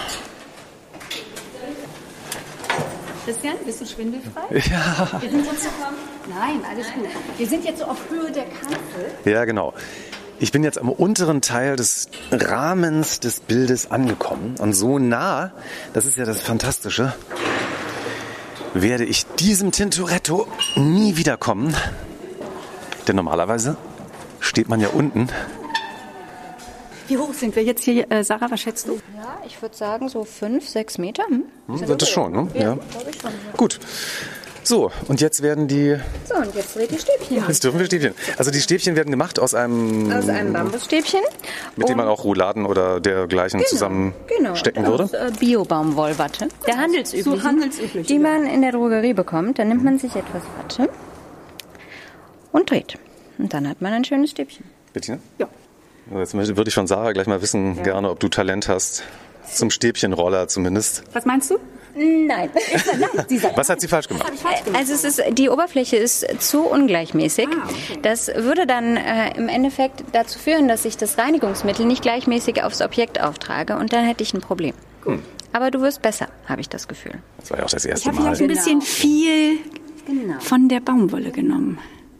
Christian, bist du schwindelfrei? Ja. Wir sind jetzt Nein, alles gut. Wir sind jetzt so auf Höhe der Kanzel. Ja, genau. Ich bin jetzt am unteren Teil des Rahmens des Bildes angekommen. Und so nah, das ist ja das Fantastische, werde ich diesem Tintoretto nie wiederkommen. Denn normalerweise steht man ja unten. Wie hoch sind wir jetzt hier, Sarah, was schätzt du? Ja, ich würde sagen so 5-6 Meter. Sind das schon, ne? Ja. Glaube ich schon, ja. Gut. So, und jetzt werden die... So, und jetzt dreht die Stäbchen. Jetzt dürfen wir Stäbchen. Also die Stäbchen werden gemacht aus einem Bambusstäbchen. Mit dem man auch Rouladen oder dergleichen zusammenstecken würde? Aus Bio-Baumwollwatte. Der handelsübliche, die man in der Drogerie bekommt. Dann nimmt man sich etwas Watte und dreht. Und dann hat man ein schönes Stäbchen. Bettina? Ja. Jetzt würde ich von Sarah gleich mal wissen, gerne, ob du Talent hast. Zum Stäbchenroller zumindest. Was meinst du? Nein. Was hat sie falsch gemacht? Also die Oberfläche ist zu ungleichmäßig. Okay. Das würde dann im Endeffekt dazu führen, dass ich das Reinigungsmittel nicht gleichmäßig aufs Objekt auftrage und dann hätte ich ein Problem. Gut. Aber du wirst besser, habe ich das Gefühl. Das war ja auch das erste Ich habe Mal. vielleicht ein bisschen viel von der Baumwolle genommen.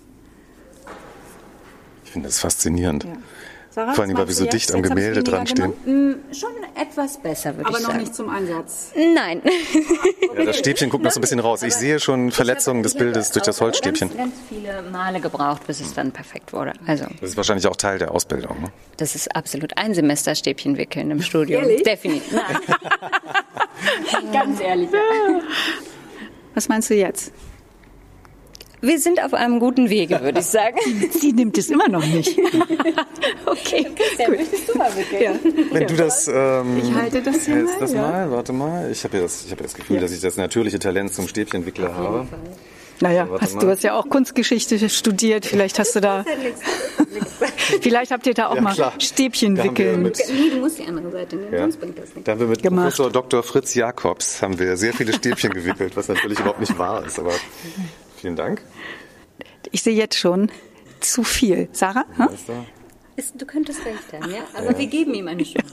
Ich finde das faszinierend. Ja. Sarah, vor allem, weil wir so dicht am Gemälde dran stehen. Schon etwas besser, würde ich sagen. Aber noch nicht zum Einsatz. Nein. Ja, das Stäbchen guckt noch so ein bisschen raus. Ich sehe schon Verletzungen des Bildes durch das Holzstäbchen. Ganz viele Male gebraucht, bis es dann perfekt wurde. Also, Das ist wahrscheinlich auch Teil der Ausbildung. Ne? das ist absolut ein Semester Stäbchen wickeln im Studium. Ehrlich? Definitiv. Nein. Ganz ehrlich. Was meinst du jetzt? Wir sind auf einem guten Wege, würde ich sagen. Sie nimmt es immer noch nicht. Okay, Christian, möchtest du mal wickeln? Ja. Wenn du das... Ich halte das hier hältst mal. das mal, warte mal. Ich habe ja das Gefühl, dass ich das natürliche Talent zum Stäbchenwickler habe. Naja, Warte mal. du hast ja auch Kunstgeschichte studiert. Vielleicht hast du da... Vielleicht habt ihr da auch Ja, mal klar. Stäbchen Da haben wir wickeln. mit- Nee, du musst die andere Seite nehmen, Ja. sonst bringt das nichts. Da haben wir mit Gemacht. Professor Dr. Fritz Jakobs haben wir sehr viele Stäbchen gewickelt, was natürlich überhaupt nicht wahr ist. Aber vielen Dank. Ich sehe jetzt schon zu viel. Sarah? Hm? Du könntest recht haben, ja? Aber wir geben ihm eine Chance.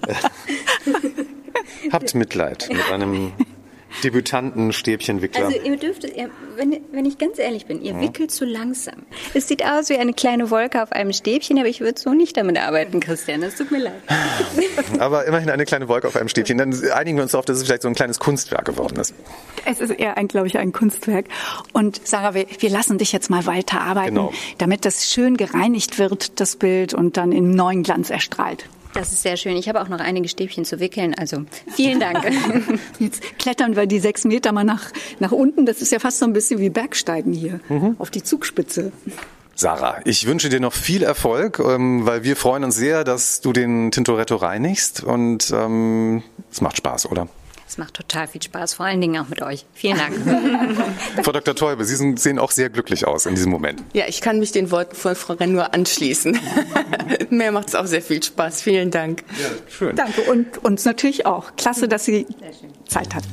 Habt Mitleid mit einem Debütanten Stäbchenwickler. Also ihr dürftet, wenn ich ganz ehrlich bin, ihr wickelt zu langsam. Es sieht aus wie eine kleine Wolke auf einem Stäbchen, aber ich würde so nicht damit arbeiten, Christian. Das tut mir leid. Aber immerhin eine kleine Wolke auf einem Stäbchen. Dann einigen wir uns darauf, dass es vielleicht so ein kleines Kunstwerk geworden ist. Es ist eher, glaube ich, ein Kunstwerk. Und Sarah, wir lassen dich jetzt mal weiterarbeiten, Genau. damit das schön gereinigt wird, das Bild, und dann in neuen Glanz erstrahlt. Das ist sehr schön. Ich habe auch noch einige Stäbchen zu wickeln, also vielen Dank. Jetzt klettern wir die 6 Meter mal nach unten. Das ist ja fast so ein bisschen wie Bergsteigen hier auf die Zugspitze. Sarah, ich wünsche dir noch viel Erfolg, weil wir freuen uns sehr, dass du den Tintoretto reinigst. Und es macht Spaß, oder? Es macht total viel Spaß, vor allen Dingen auch mit euch. Vielen Dank. Frau Dr. Täube, Sie sehen auch sehr glücklich aus in diesem Moment. Ja, ich kann mich den Worten von Frau Renn nur anschließen. Mir macht es auch sehr viel Spaß. Vielen Dank. Ja, schön. Danke, und uns natürlich auch. Klasse, dass Sie Zeit hatten.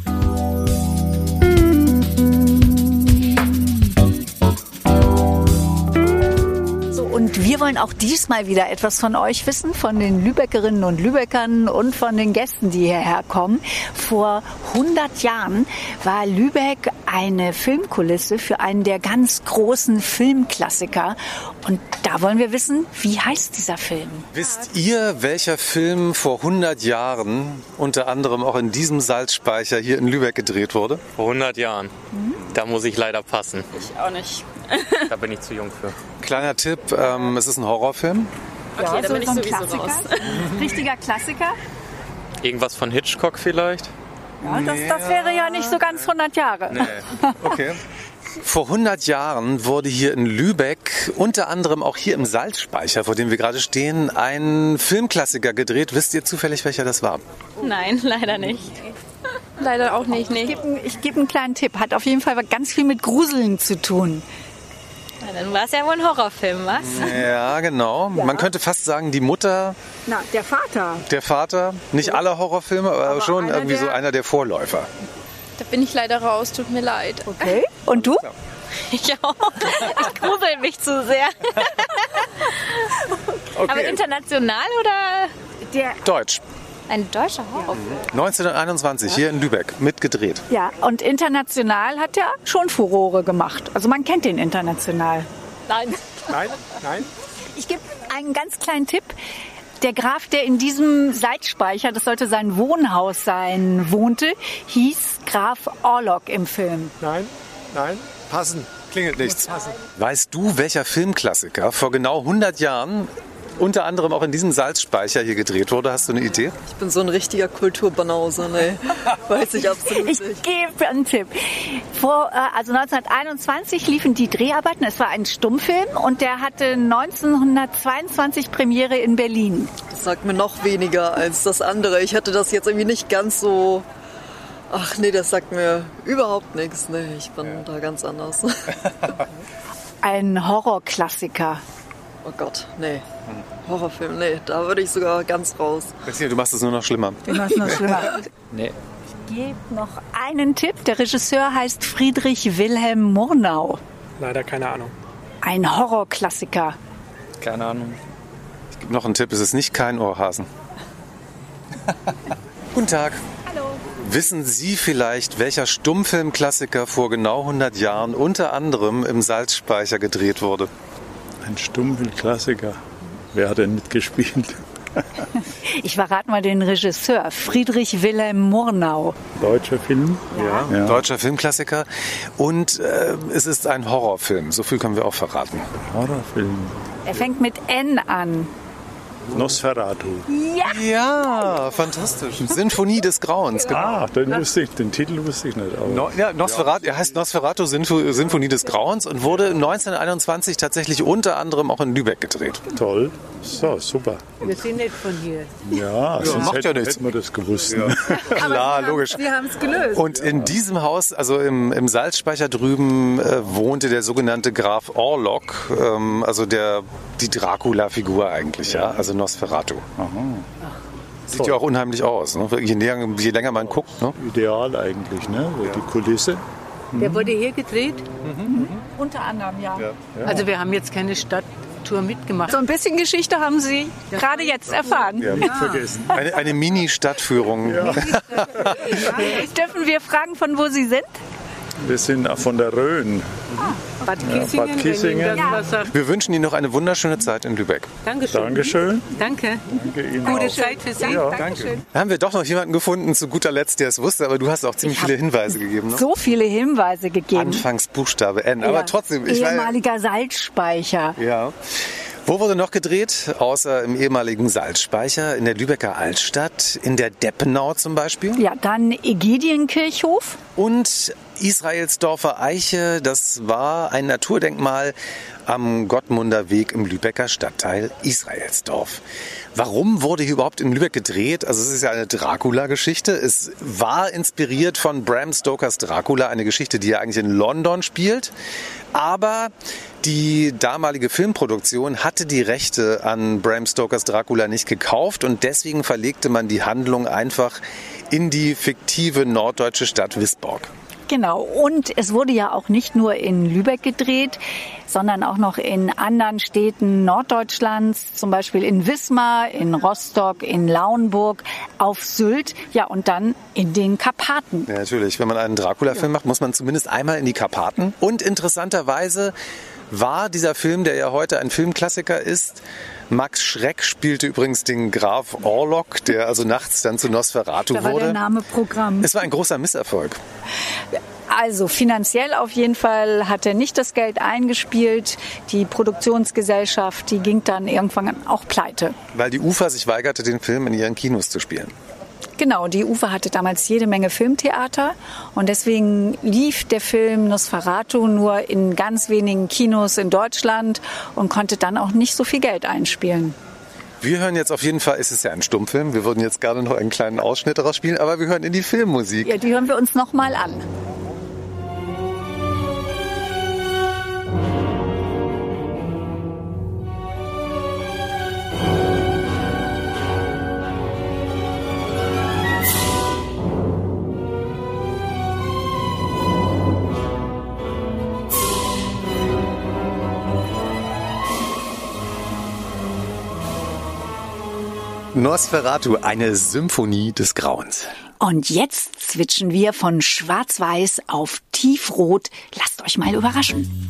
Und wir wollen auch diesmal wieder etwas von euch wissen, von den Lübeckerinnen und Lübeckern und von den Gästen, die hierher kommen. Vor 100 Jahren war Lübeck eine Filmkulisse für einen der ganz großen Filmklassiker. Und da wollen wir wissen, wie heißt dieser Film? Wisst ihr, welcher Film vor 100 Jahren unter anderem auch in diesem Salzspeicher hier in Lübeck gedreht wurde? Vor 100 Jahren. Da muss ich leider passen. Ich auch nicht. Da bin ich zu jung für. Kleiner Tipp, es ist ein Horrorfilm. Okay, da bin ich ein sowieso Klassiker. raus. Richtiger Klassiker. Irgendwas von Hitchcock vielleicht? Ja, das wäre ja nicht so ganz 100 Jahre. Okay. Vor 100 Jahren wurde hier in Lübeck, unter anderem auch hier im Salzspeicher, vor dem wir gerade stehen, ein Filmklassiker gedreht. Wisst ihr zufällig, welcher das war? Nein, leider nicht. Leider auch nicht, nee. Ich gebe einen kleinen Tipp. Hat auf jeden Fall ganz viel mit Gruseln zu tun. Na, dann war es ja wohl ein Horrorfilm, was? Ja, genau. Man könnte fast sagen, die Mutter, Na, der Vater. der Vater. Nicht alle Horrorfilme, aber schon einer irgendwie so der- einer der Vorläufer. Da bin ich leider raus, tut mir leid. Okay. Und du? Ich auch. Ich grusel mich zu sehr. Aber international oder Deutsch. ein deutscher Horrorfilm? 1921, hier in Lübeck, mitgedreht. Ja, und international hat er schon Furore gemacht. Also man kennt den international. Nein. Nein? Ich gebe einen ganz kleinen Tipp. Der Graf, der in diesem Salzspeicher, das sollte sein Wohnhaus sein, wohnte, hieß Graf Orlok im Film. Nein? Passen. Klingelt nichts. Weißt du, welcher Filmklassiker vor genau 100 Jahren unter anderem auch in diesem Salzspeicher hier gedreht wurde. Hast du eine Idee? Ich bin so ein richtiger Kulturbanause, ne? Weiß ich absolut nicht. Ich gebe einen Tipp. Also 1921 liefen die Dreharbeiten. Es war ein Stummfilm und der hatte 1922 Premiere in Berlin. Das sagt mir noch weniger als das andere. Ich hatte das jetzt irgendwie nicht ganz so... Ach nee, das sagt mir überhaupt nichts. Nee, ich bin da ganz anders. Ein Horrorklassiker. Oh Gott, nee. Horrorfilm, nee, da würde ich sogar ganz raus. Christine, du machst es nur noch schlimmer. Du machst es noch schlimmer. Nee. Ich gebe noch einen Tipp. Der Regisseur heißt Friedrich Wilhelm Murnau. Leider keine Ahnung. Ein Horrorklassiker. Keine Ahnung. Ich gebe noch einen Tipp, es ist nicht kein Ohrhasen. Guten Tag. Hallo. Wissen Sie vielleicht, welcher Stummfilmklassiker vor genau 100 Jahren unter anderem im Salzspeicher gedreht wurde? Ein Stummfilmklassiker. Wer hat denn mitgespielt? Ich verrate mal den Regisseur, Friedrich Wilhelm Murnau. Deutscher Film? Ja. Deutscher Filmklassiker. Und es ist ein Horrorfilm, so viel können wir auch verraten. Horrorfilm. Er fängt mit N an. Nosferatu. Ja, fantastisch. Sinfonie des Grauens, genau. Ah, den Titel wusste ich nicht. Nosferatu, er heißt Nosferatu Sinfonie des Grauens und wurde 1921 tatsächlich unter anderem auch in Lübeck gedreht. Toll. So, super. Wir sind nicht von hier. Ja, sonst macht ja nichts. hätten wir das gewusst. Ja. Ne? Klar, logisch. Wir haben es gelöst. Und in diesem Haus, also im Salzspeicher drüben, wohnte der sogenannte Graf Orlok, also die Dracula-Figur eigentlich, ja, also Nosferatu. Aha. Sieht ja auch unheimlich aus, ne? Je länger man guckt. Ne? Ideal eigentlich, ne? Die Kulisse. Der wurde hier gedreht? Unter anderem, ja. Also wir haben jetzt keine Stadttour mitgemacht. So ein bisschen Geschichte haben Sie gerade jetzt erfahren. Ja, nicht vergessen. Eine Mini-Stadtführung. Ja. Dürfen wir fragen, von wo Sie sind? Wir sind von der Rhön. Bad Kissingen. Bad Kissingen. Wir wünschen Ihnen noch eine wunderschöne Zeit in Lübeck. Dankeschön. Dankeschön. Danke. Danke Ihnen Gute auch. Zeit für Sie. Ja. Dankeschön. Da haben wir doch noch jemanden gefunden, zu guter Letzt, der es wusste, aber du hast auch ziemlich viele Hinweise gegeben. Ne? So viele Hinweise gegeben. Anfangsbuchstabe N, aber trotzdem. Ehemaliger Salzspeicher. Ja. Wo wurde noch gedreht? Außer im ehemaligen Salzspeicher, in der Lübecker Altstadt, in der Deppenau zum Beispiel. Ja, dann Ägidienkirchhof. Und Israelsdorfer Eiche, das war ein Naturdenkmal am Gottmunder Weg im Lübecker Stadtteil Israelsdorf. Warum wurde hier überhaupt in Lübeck gedreht? Also es ist ja eine Dracula-Geschichte. Es war inspiriert von Bram Stokers Dracula, eine Geschichte, die ja eigentlich in London spielt. Aber die damalige Filmproduktion hatte die Rechte an Bram Stokers Dracula nicht gekauft und deswegen verlegte man die Handlung einfach in die fiktive norddeutsche Stadt Wisborg. Genau, und es wurde ja auch nicht nur in Lübeck gedreht, sondern auch noch in anderen Städten Norddeutschlands, zum Beispiel in Wismar, in Rostock, in Lauenburg, auf Sylt, ja und dann in den Karpaten. Ja, natürlich, wenn man einen Dracula-Film macht, muss man zumindest einmal in die Karpaten. Und interessanterweise war dieser Film, der ja heute ein Filmklassiker ist, Max Schreck spielte übrigens den Graf Orlok, der also nachts dann zu Nosferatu wurde. Da war der Name Programm. Es war ein großer Misserfolg. Also finanziell auf jeden Fall hat er nicht das Geld eingespielt. Die Produktionsgesellschaft, die ging dann irgendwann auch pleite. Weil die UFA sich weigerte, den Film in ihren Kinos zu spielen. Genau, die UFA hatte damals jede Menge Filmtheater und deswegen lief der Film Nosferatu nur in ganz wenigen Kinos in Deutschland und konnte dann auch nicht so viel Geld einspielen. Wir hören jetzt auf jeden Fall, es ist ja ein Stummfilm, wir würden jetzt gerne noch einen kleinen Ausschnitt daraus spielen, aber wir hören in die Filmmusik. Ja, die hören wir uns noch mal an. Nosferatu, eine Symphonie des Grauens. Und jetzt switchen wir von Schwarz-Weiß auf Tiefrot. Lasst euch mal überraschen.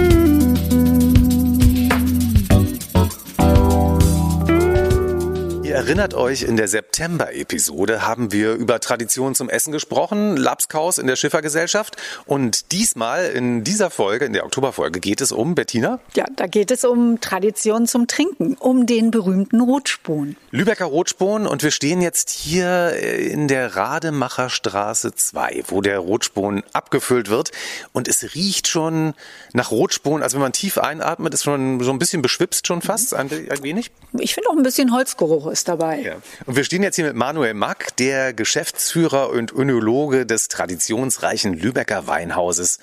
Ihr erinnert euch, in der September-Episode haben wir über Tradition zum Essen gesprochen, Labskaus in der Schiffergesellschaft. Und diesmal in dieser Folge, in der Oktoberfolge, geht es um, Bettina? Ja, da geht es um Tradition zum Trinken, um den berühmten Rotspon. Lübecker Rotspon, und wir stehen jetzt hier in der Rademacherstraße 2, wo der Rotspon abgefüllt wird. Und es riecht schon nach Rotspon, also wenn man tief einatmet, ist schon so ein bisschen beschwipst schon fast, ein wenig. Ich finde auch ein bisschen Holzgeruch ist dabei. Ja. Und wir stehen jetzt hier mit Manuel Mack, der Geschäftsführer und Önologe des traditionsreichen Lübecker Weinhauses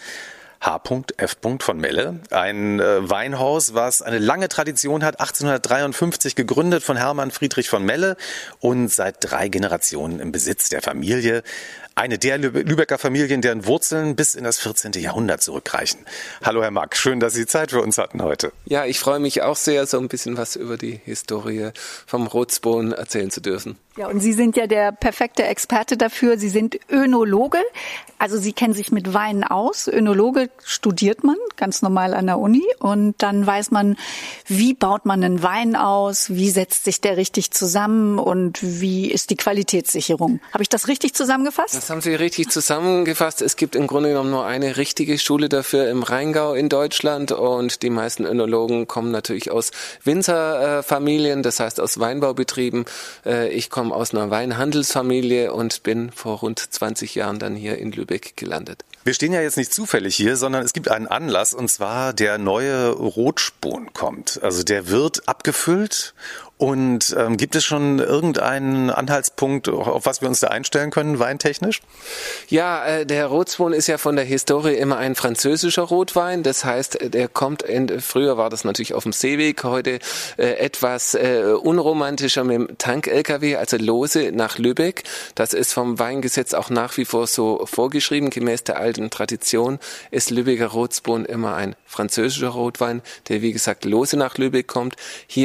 H.F. von Melle. Ein Weinhaus, was eine lange Tradition hat, 1853 gegründet von Hermann Friedrich von Melle und seit 3 Generationen im Besitz der Familie. Eine der Lübecker Familien, deren Wurzeln bis in das 14. Jahrhundert zurückreichen. Hallo Herr Mack, schön, dass Sie Zeit für uns hatten heute. Ja, ich freue mich auch sehr, so ein bisschen was über die Historie vom Rotspon erzählen zu dürfen. Ja, und Sie sind ja der perfekte Experte dafür. Sie sind Önologe, also Sie kennen sich mit Weinen aus. Önologe studiert man ganz normal an der Uni und dann weiß man, wie baut man einen Wein aus, wie setzt sich der richtig zusammen und wie ist die Qualitätssicherung. Habe ich das richtig zusammengefasst? Das haben Sie richtig zusammengefasst. Es gibt im Grunde genommen nur eine richtige Schule dafür im Rheingau in Deutschland und die meisten Önologen kommen natürlich aus Winzerfamilien, das heißt aus Weinbaubetrieben. Ich komme aus einer Weinhandelsfamilie und bin vor rund 20 Jahren dann hier in Lübeck gelandet. Wir stehen ja jetzt nicht zufällig hier, sondern es gibt einen Anlass, und zwar der neue Rotspon kommt. Also der wird abgefüllt. Und gibt es schon irgendeinen Anhaltspunkt, auf was wir uns da einstellen können, weintechnisch? Ja, der Rotspon ist ja von der Historie immer ein französischer Rotwein. Das heißt, der kommt, früher war das natürlich auf dem Seeweg, heute etwas unromantischer mit dem Tank-LKW, also lose nach Lübeck. Das ist vom Weingesetz auch nach wie vor so vorgeschrieben. Gemäß der alten Tradition ist Lübecker Rotspon immer ein französischer Rotwein, der wie gesagt lose nach Lübeck kommt.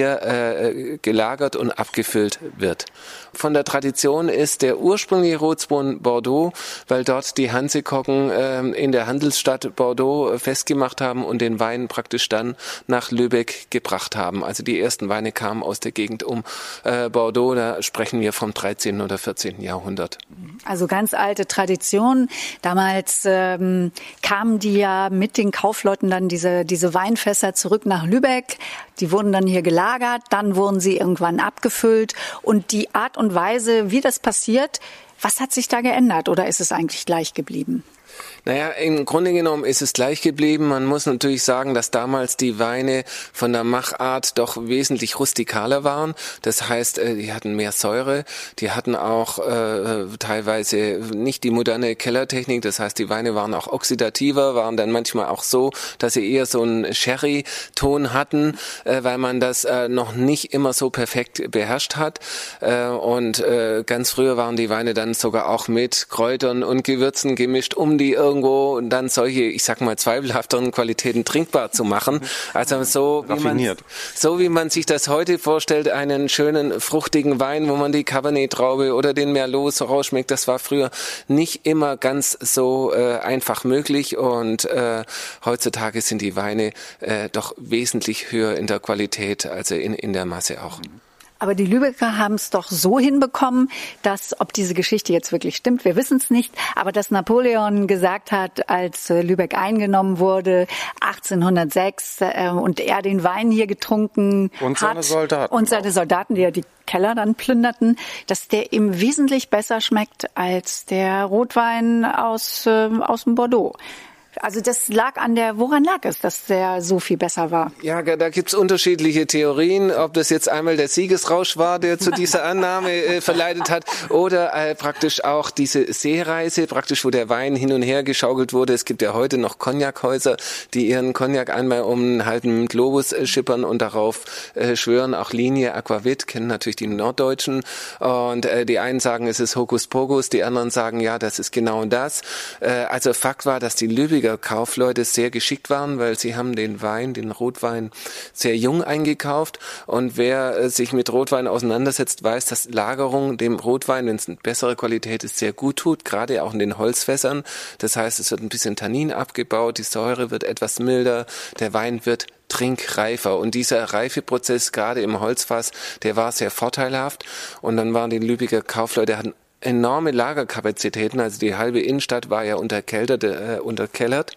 Hier gelagert und abgefüllt wird. Von der Tradition ist der ursprüngliche Rotspon Bordeaux, weil dort die Hansekocken in der Handelsstadt Bordeaux festgemacht haben und den Wein praktisch dann nach Lübeck gebracht haben. Also die ersten Weine kamen aus der Gegend um Bordeaux, da sprechen wir vom 13. oder 14. Jahrhundert. Also ganz alte Tradition. Damals kamen die ja mit den Kaufleuten dann diese Weinfässer zurück nach Lübeck. Die wurden dann hier gelagert, dann wurden sie irgendwann abgefüllt. Und die Art und Weise, wie das passiert, was hat sich da geändert oder ist es eigentlich gleich geblieben? Naja, im Grunde genommen ist es gleich geblieben. Man muss natürlich sagen, dass damals die Weine von der Machart doch wesentlich rustikaler waren. Das heißt, die hatten mehr Säure, die hatten auch teilweise nicht die moderne Kellertechnik. Das heißt, die Weine waren auch oxidativer, waren dann manchmal auch so, dass sie eher so einen Sherry-Ton hatten, weil man das noch nicht immer so perfekt beherrscht hat. Und ganz früher waren die Weine dann sogar auch mit Kräutern und Gewürzen gemischt, um die irgendwo dann solche, ich sag mal, zweifelhafteren Qualitäten trinkbar zu machen. Also so wie man sich das heute vorstellt, einen schönen, fruchtigen Wein, wo man die Cabernet-Traube oder den Merlot so rausschmeckt, das war früher nicht immer ganz so einfach möglich und heutzutage sind die Weine doch wesentlich höher in der Qualität, also in der Masse auch. Aber die Lübecker haben es doch so hinbekommen, dass, ob diese Geschichte jetzt wirklich stimmt, wir wissen es nicht, aber dass Napoleon gesagt hat, als Lübeck eingenommen wurde, 1806, und er den Wein hier getrunken hat. Und seine Soldaten, die ja die Keller dann plünderten, dass der ihm wesentlich besser schmeckt als der Rotwein aus dem Bordeaux. Also das lag woran lag es, dass der so viel besser war? Ja, da gibt's unterschiedliche Theorien, ob das jetzt einmal der Siegesrausch war, der zu dieser Annahme verleitet hat, oder praktisch auch diese Seereise, praktisch wo der Wein hin und her geschaukelt wurde. Es gibt ja heute noch Cognac-Häuser, die ihren Cognac einmal um einen halben Globus schippern und darauf schwören, auch Linie Aquavit, kennen natürlich die Norddeutschen. Und die einen sagen, es ist Hokuspokus, die anderen sagen, ja, das ist genau das. Also Fakt war, dass die Lübecker Kaufleute sehr geschickt waren, weil sie haben den Rotwein sehr jung eingekauft. Und wer sich mit Rotwein auseinandersetzt, weiß, dass Lagerung dem Rotwein, wenn es eine bessere Qualität ist, sehr gut tut, gerade auch in den Holzfässern. Das heißt, es wird ein bisschen Tannin abgebaut, die Säure wird etwas milder, der Wein wird trinkreifer. Und dieser Reifeprozess gerade im Holzfass, der war sehr vorteilhaft. Und dann waren die Lübecker Kaufleute, hatten enorme Lagerkapazitäten. Also die halbe Innenstadt war ja unterkellert.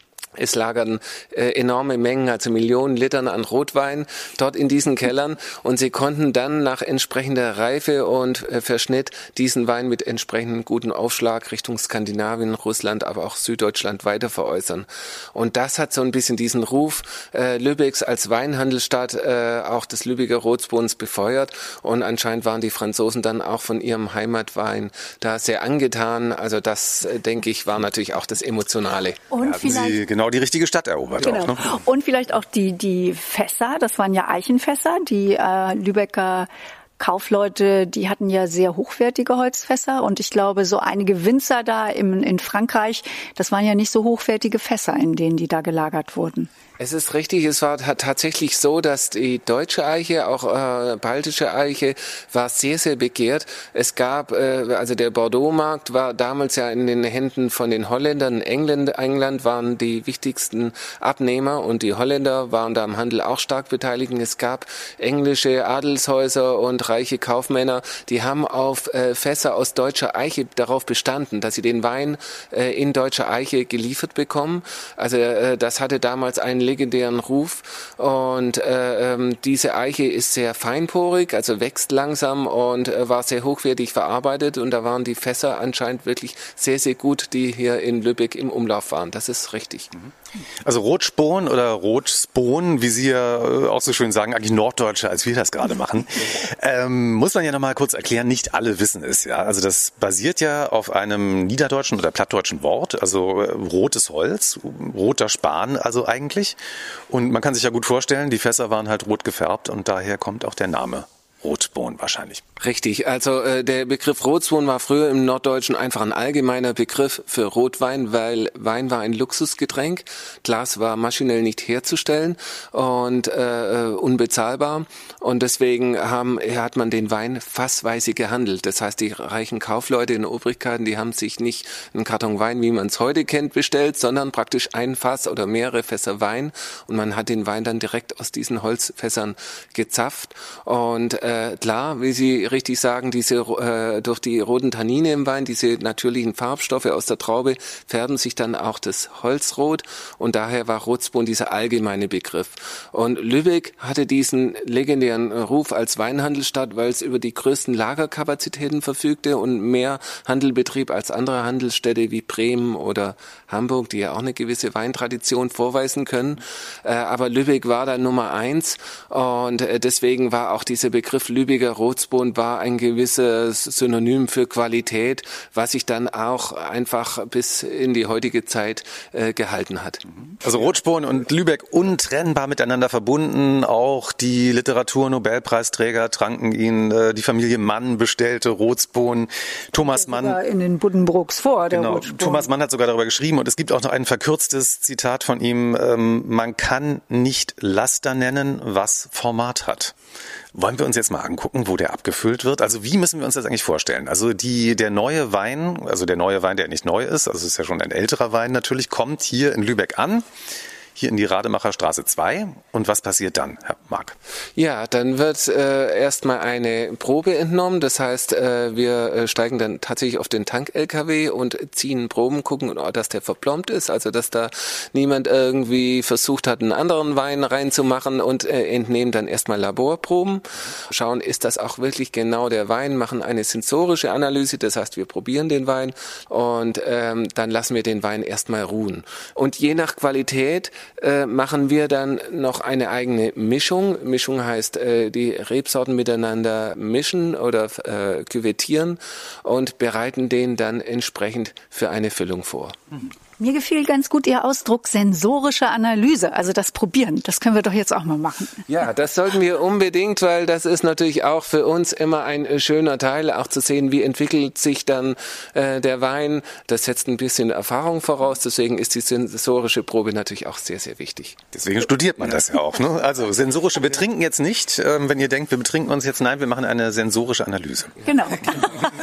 Es lagerten enorme Mengen, also Millionen Litern an Rotwein dort in diesen Kellern und sie konnten dann nach entsprechender Reife und Verschnitt diesen Wein mit entsprechend gutem Aufschlag Richtung Skandinavien, Russland, aber auch Süddeutschland weiter veräußern. Und das hat so ein bisschen diesen Ruf Lübecks als Weinhandelsstadt auch des Lübecker Rotspons befeuert und anscheinend waren die Franzosen dann auch von ihrem Heimatwein da sehr angetan. Also das, denke ich, war natürlich auch das Emotionale. Und vielleicht genau die richtige Stadt erobert. Genau. Auch, ne? Und vielleicht auch die Fässer, das waren ja Eichenfässer, die Lübecker Kaufleute, die hatten ja sehr hochwertige Holzfässer und ich glaube, so einige Winzer da in Frankreich, das waren ja nicht so hochwertige Fässer, in denen die da gelagert wurden. Es ist richtig, es war tatsächlich so, dass die deutsche Eiche, auch baltische Eiche, war sehr, sehr begehrt. Es gab, also der Bordeaux-Markt war damals ja in den Händen von den Holländern. England waren die wichtigsten Abnehmer und die Holländer waren da am Handel auch stark beteiligt. Es gab englische Adelshäuser und reiche Kaufmänner, die haben auf Fässer aus deutscher Eiche darauf bestanden, dass sie den Wein in deutscher Eiche geliefert bekommen. Also das hatte damals einen legendären Ruf und diese Eiche ist sehr feinporig, also wächst langsam und war sehr hochwertig verarbeitet und da waren die Fässer anscheinend wirklich sehr, sehr gut, die hier in Lübeck im Umlauf waren. Das ist richtig. Also Rotspon oder Rotspon, wie Sie ja auch so schön sagen, eigentlich Norddeutscher, als wir das gerade machen, muss man ja noch mal kurz erklären, nicht alle wissen es. Ja, also das basiert ja auf einem niederdeutschen oder plattdeutschen Wort, also rotes Holz, roter Span also eigentlich. Und man kann sich ja gut vorstellen, die Fässer waren halt rot gefärbt und daher kommt auch der Name Rotspon wahrscheinlich. Richtig, also der Begriff Rotspon war früher im Norddeutschen einfach ein allgemeiner Begriff für Rotwein, weil Wein war ein Luxusgetränk, Glas war maschinell nicht herzustellen und unbezahlbar und deswegen hat man den Wein fassweise gehandelt. Das heißt, die reichen Kaufleute in Obrigkeiten, die haben sich nicht einen Karton Wein, wie man es heute kennt, bestellt, sondern praktisch ein Fass oder mehrere Fässer Wein und man hat den Wein dann direkt aus diesen Holzfässern gezapft und klar, wie Sie richtig sagen, durch die roten Tannine im Wein, diese natürlichen Farbstoffe aus der Traube, färben sich dann auch das Holz rot und daher war Rotspon dieser allgemeine Begriff. Und Lübeck hatte diesen legendären Ruf als Weinhandelsstadt, weil es über die größten Lagerkapazitäten verfügte und mehr Handel betrieb als andere Handelsstädte wie Bremen oder Hamburg, die ja auch eine gewisse Weintradition vorweisen können. Aber Lübeck war da Nummer 1 und deswegen war auch dieser Begriff Lübecker Rotspon war ein gewisses Synonym für Qualität, was sich dann auch einfach bis in die heutige Zeit gehalten hat. Also Rotspon und Lübeck untrennbar miteinander verbunden. Auch die Literatur-Nobelpreisträger tranken ihn. Die Familie Mann bestellte Rotspon. Thomas Mann in den Buddenbrooks vor. Der genau, Rotspon. Thomas Mann hat sogar darüber geschrieben und es gibt auch noch ein verkürztes Zitat von ihm. Man kann nicht Laster nennen, was Format hat. Wollen wir uns jetzt mal angucken, wo der abgefüllt wird? Also wie müssen wir uns das eigentlich vorstellen? Also der neue Wein, der nicht neu ist, also es ist ja schon ein älterer Wein natürlich, kommt hier in Lübeck an. Hier in die Rademacher Straße 2. Und was passiert dann, Herr Mark? Ja, dann wird erstmal eine Probe entnommen. Das heißt, wir steigen dann tatsächlich auf den Tank-LKW und ziehen Proben, gucken, dass der verplombt ist. Also, dass da niemand irgendwie versucht hat, einen anderen Wein reinzumachen und entnehmen dann erstmal Laborproben. Schauen, ist das auch wirklich genau der Wein, machen eine sensorische Analyse. Das heißt, wir probieren den Wein und dann lassen wir den Wein erstmal ruhen. Und je nach Qualität machen wir dann noch eine eigene Mischung. Mischung heißt, die Rebsorten miteinander mischen oder küvettieren und bereiten den dann entsprechend für eine Füllung vor. Mir gefiel ganz gut Ihr Ausdruck sensorische Analyse, also das Probieren. Das können wir doch jetzt auch mal machen. Ja, das sollten wir unbedingt, weil das ist natürlich auch für uns immer ein schöner Teil, auch zu sehen, wie entwickelt sich dann der Wein. Das setzt ein bisschen Erfahrung voraus, deswegen ist die sensorische Probe natürlich auch sehr, sehr wichtig. Deswegen studiert man das ja auch. Ne? Also sensorische, wir trinken jetzt nicht, wenn ihr denkt, wir betrinken uns jetzt, nein, wir machen eine sensorische Analyse. Genau.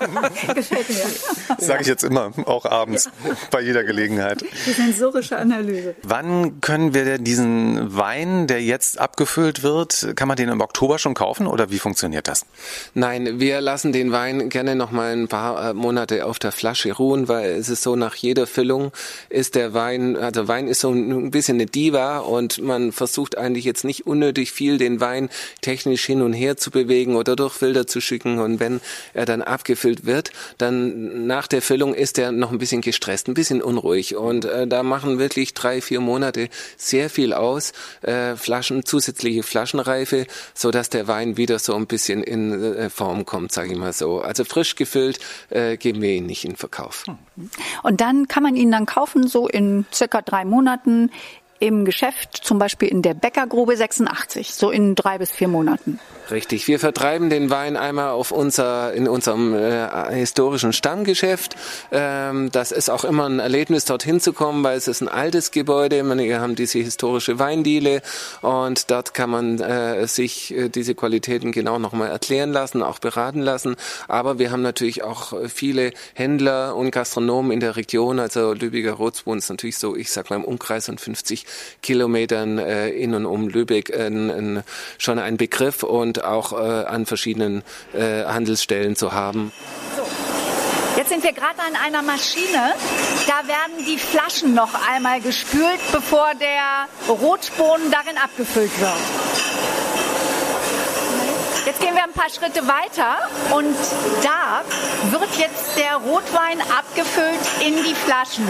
Gefällt mir. Sage ich jetzt immer, auch abends, bei jeder Gelegenheit. Die sensorische Analyse. Wann können wir denn diesen Wein, der jetzt abgefüllt wird, kann man den im Oktober schon kaufen oder wie funktioniert das? Nein, wir lassen den Wein gerne noch mal ein paar Monate auf der Flasche ruhen, weil es ist so, nach jeder Füllung ist der Wein, also Wein ist so ein bisschen eine Diva und man versucht eigentlich jetzt nicht unnötig viel den Wein technisch hin und her zu bewegen oder durch Filter zu schicken, und wenn er dann abgefüllt wird, dann nach der Füllung ist er noch ein bisschen gestresst, ein bisschen unruhig, und da machen wirklich 3-4 Monate sehr viel aus, zusätzliche Flaschenreife, so dass der Wein wieder so ein bisschen in Form kommt, sage ich mal so. Also frisch gefüllt geben wir ihn nicht in Verkauf. Und dann kann man ihn dann kaufen, so in circa 3 Monaten im Geschäft, zum Beispiel in der Bäckergrube 86, so in 3 bis 4 Monaten. Richtig, wir vertreiben den Wein einmal in unserem historischen Stammgeschäft. Das ist auch immer ein Erlebnis, dorthin zu kommen, weil es ist ein altes Gebäude. Wir haben diese historische Weindiele und dort kann man sich diese Qualitäten genau nochmal erklären lassen, auch beraten lassen. Aber wir haben natürlich auch viele Händler und Gastronomen in der Region. Also Lübecker Rotsbohnen ist natürlich so, ich sag mal im Umkreis von 50 Kilometern in und um Lübeck schon ein Begriff und auch an verschiedenen Handelsstellen zu haben. So. Jetzt sind wir gerade an einer Maschine. Da werden die Flaschen noch einmal gespült, bevor der Rotbohnen darin abgefüllt wird. Jetzt gehen wir ein paar Schritte weiter und da wird jetzt der Rotwein abgefüllt in die Flaschen.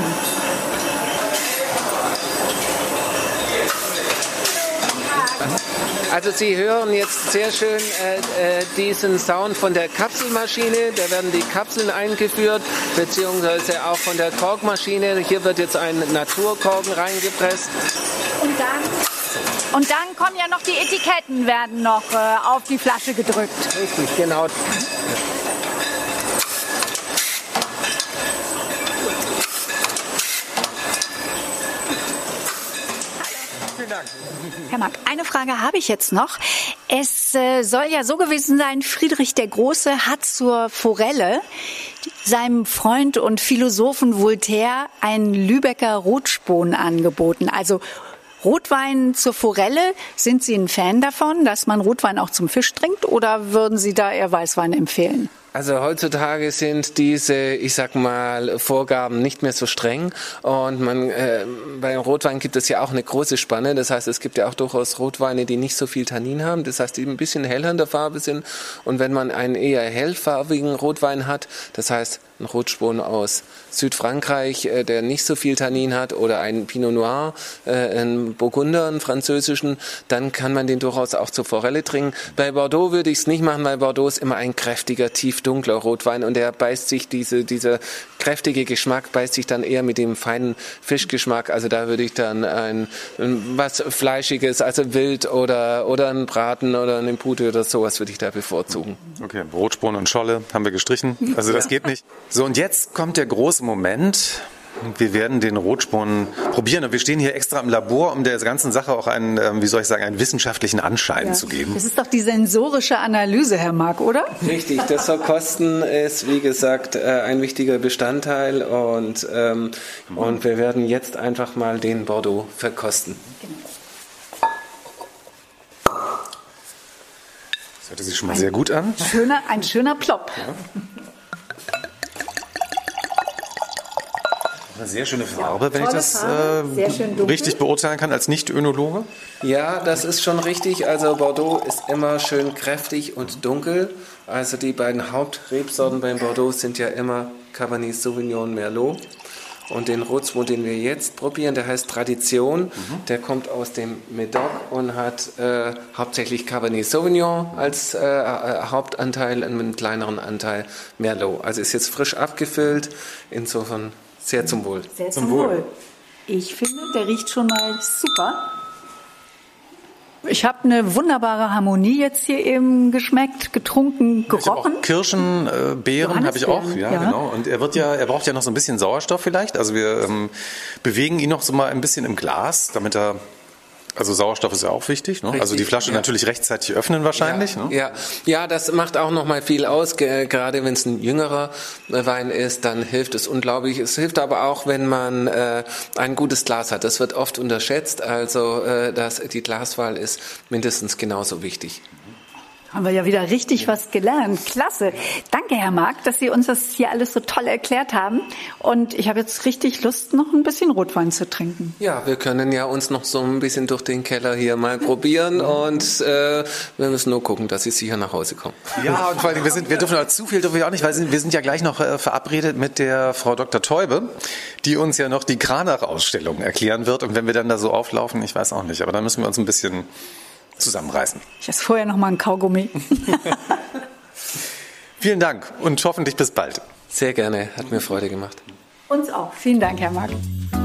Also Sie hören jetzt sehr schön diesen Sound von der Kapselmaschine. Da werden die Kapseln eingeführt, beziehungsweise auch von der Korkmaschine. Hier wird jetzt ein Naturkorken reingepresst. Und dann kommen ja noch die Etiketten, werden noch auf die Flasche gedrückt. Richtig, genau. Herr Mack, eine Frage habe ich jetzt noch. Es soll ja so gewesen sein, Friedrich der Große hat zur Forelle seinem Freund und Philosophen Voltaire einen Lübecker Rotspon angeboten. Also Rotwein zur Forelle, sind Sie ein Fan davon, dass man Rotwein auch zum Fisch trinkt, oder würden Sie da eher Weißwein empfehlen? Also heutzutage sind diese, ich sag mal, Vorgaben nicht mehr so streng, und beim Rotwein gibt es ja auch eine große Spanne. Das heißt, es gibt ja auch durchaus Rotweine, die nicht so viel Tannin haben. Das heißt, die ein bisschen heller in der Farbe sind. Und wenn man einen eher hellfarbigen Rotwein hat, das heißt ein Rotspon aus Südfrankreich, der nicht so viel Tannin hat, oder einen Pinot Noir, einen Burgunder, einen französischen, dann kann man den durchaus auch zur Forelle trinken. Bei Bordeaux würde ich es nicht machen, weil Bordeaux ist immer ein kräftiger, tiefdunkler Rotwein, und der beißt sich, dieser kräftige Geschmack beißt sich dann eher mit dem feinen Fischgeschmack. Also da würde ich dann was Fleischiges, also Wild oder einen Braten oder einen Pute oder sowas würde ich da bevorzugen. Okay, Rotspon und Scholle haben wir gestrichen, also das geht nicht. So, und jetzt kommt der große Moment. Wir werden den Rotspon probieren, und wir stehen hier extra im Labor, um der ganzen Sache auch einen wissenschaftlichen Anschein zu geben. Das ist doch die sensorische Analyse, Herr Mack, oder? Richtig, das Verkosten ist, wie gesagt, ein wichtiger Bestandteil, und wir werden jetzt einfach mal den Bordeaux verkosten. Das hört sich schon mal sehr gut an. Ein schöner Plop. Ja. Eine sehr schöne Farbe, wenn ich das richtig beurteilen kann als Nicht-Önologe. Ja, das ist schon richtig. Also Bordeaux ist immer schön kräftig und dunkel. Also die beiden Hauptrebsorten beim Bordeaux sind ja immer Cabernet Sauvignon, Merlot. Und den Rotspon, den wir jetzt probieren, der heißt Tradition. Der kommt aus dem Médoc und hat hauptsächlich Cabernet Sauvignon als Hauptanteil und einen kleineren Anteil Merlot. Also ist jetzt frisch abgefüllt, insofern sehr zum Wohl. Sehr zum Wohl. Ich finde, der riecht schon mal super. Ich habe eine wunderbare Harmonie jetzt hier eben geschmeckt, getrunken, gerochen. Kirschen, Beeren habe ich auch, ja, genau. Und er braucht ja noch so ein bisschen Sauerstoff vielleicht. Also wir bewegen ihn noch so mal ein bisschen im Glas, damit er Also Sauerstoff ist ja auch wichtig, ne? Richtig, also die Flasche natürlich rechtzeitig öffnen wahrscheinlich. Ja, ne? ja, das macht auch nochmal viel aus. Gerade wenn es ein jüngerer Wein ist, dann hilft es unglaublich. Es hilft aber auch, wenn man ein gutes Glas hat. Das wird oft unterschätzt. Also die Glaswahl ist mindestens genauso wichtig. Haben wir ja wieder richtig was gelernt. Klasse. Danke, Herr Mark, dass Sie uns das hier alles so toll erklärt haben. Und ich habe jetzt richtig Lust, noch ein bisschen Rotwein zu trinken. Ja, wir können ja uns noch so ein bisschen durch den Keller hier mal probieren und wir müssen nur gucken, dass Sie sicher nach Hause kommen. Ja, und vor allem, wir dürfen auch zu viel dürfen wir auch nicht, weil wir sind ja gleich noch verabredet mit der Frau Dr. Teube, die uns ja noch die Kranach-Ausstellung erklären wird. Und wenn wir dann da so auflaufen, ich weiß auch nicht, aber dann müssen wir uns ein bisschen zusammenreißen. Ich esse vorher noch mal ein Kaugummi. Vielen Dank und hoffentlich bis bald. Sehr gerne, hat mir Freude gemacht. Uns auch. Vielen Dank, Herr Mark.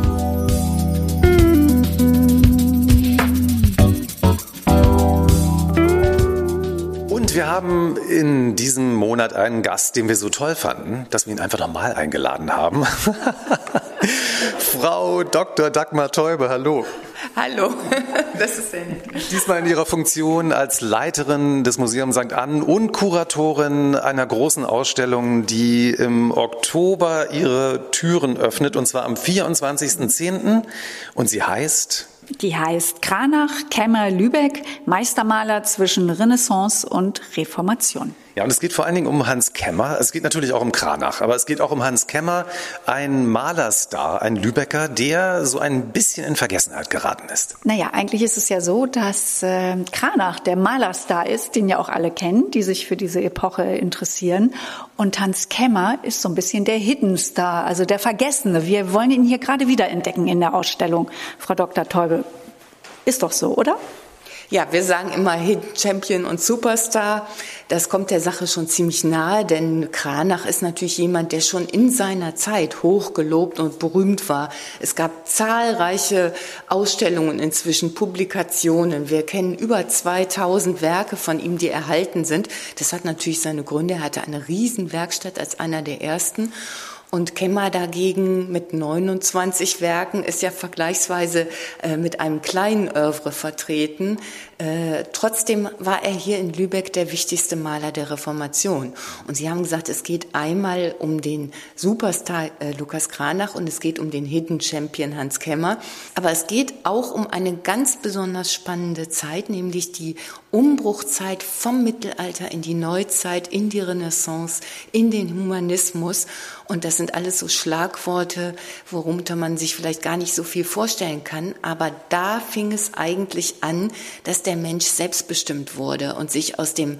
Und wir haben in diesem Monat einen Gast, den wir so toll fanden, dass wir ihn einfach nochmal eingeladen haben. Frau Dr. Dagmar Teube, hallo. Hallo, das ist sehr nett. Diesmal in Ihrer Funktion als Leiterin des Museums St. Annen und Kuratorin einer großen Ausstellung, die im Oktober ihre Türen öffnet, und zwar am 24.10. Und sie heißt? Die heißt Kranach, Kemmer, Lübeck, Meistermaler zwischen Renaissance und Reformation. Ja, und es geht vor allen Dingen um Hans Kemmer. Es geht natürlich auch um Kranach, aber es geht auch um Hans Kemmer, ein Malerstar, ein Lübecker, der so ein bisschen in Vergessenheit geraten ist. Naja, eigentlich ist es ja so, dass Kranach der Malerstar ist, den ja auch alle kennen, die sich für diese Epoche interessieren. Und Hans Kemmer ist so ein bisschen der Hidden Star, also der Vergessene. Wir wollen ihn hier gerade wiederentdecken in der Ausstellung, Frau Dr. Teube. Ist doch so, oder? Ja, wir sagen immer Hidden Champion und Superstar. Das kommt der Sache schon ziemlich nahe, denn Kranach ist natürlich jemand, der schon in seiner Zeit hochgelobt und berühmt war. Es gab zahlreiche Ausstellungen inzwischen, Publikationen. Wir kennen über 2000 Werke von ihm, die erhalten sind. Das hat natürlich seine Gründe. Er hatte eine Riesenwerkstatt als einer der ersten. Und Kemmer dagegen mit 29 Werken ist ja vergleichsweise mit einem kleinen Œuvre vertreten. Trotzdem war er hier in Lübeck der wichtigste Maler der Reformation. Und Sie haben gesagt, es geht einmal um den Superstar Lukas Kranach und es geht um den Hidden Champion Hans Kemmer. Aber es geht auch um eine ganz besonders spannende Zeit, nämlich die Umbruchzeit vom Mittelalter in die Neuzeit, in die Renaissance, in den Humanismus. Und das sind alles so Schlagworte, worunter man sich vielleicht gar nicht so viel vorstellen kann. Aber da fing es eigentlich an, dass der Mensch selbstbestimmt wurde und sich aus dem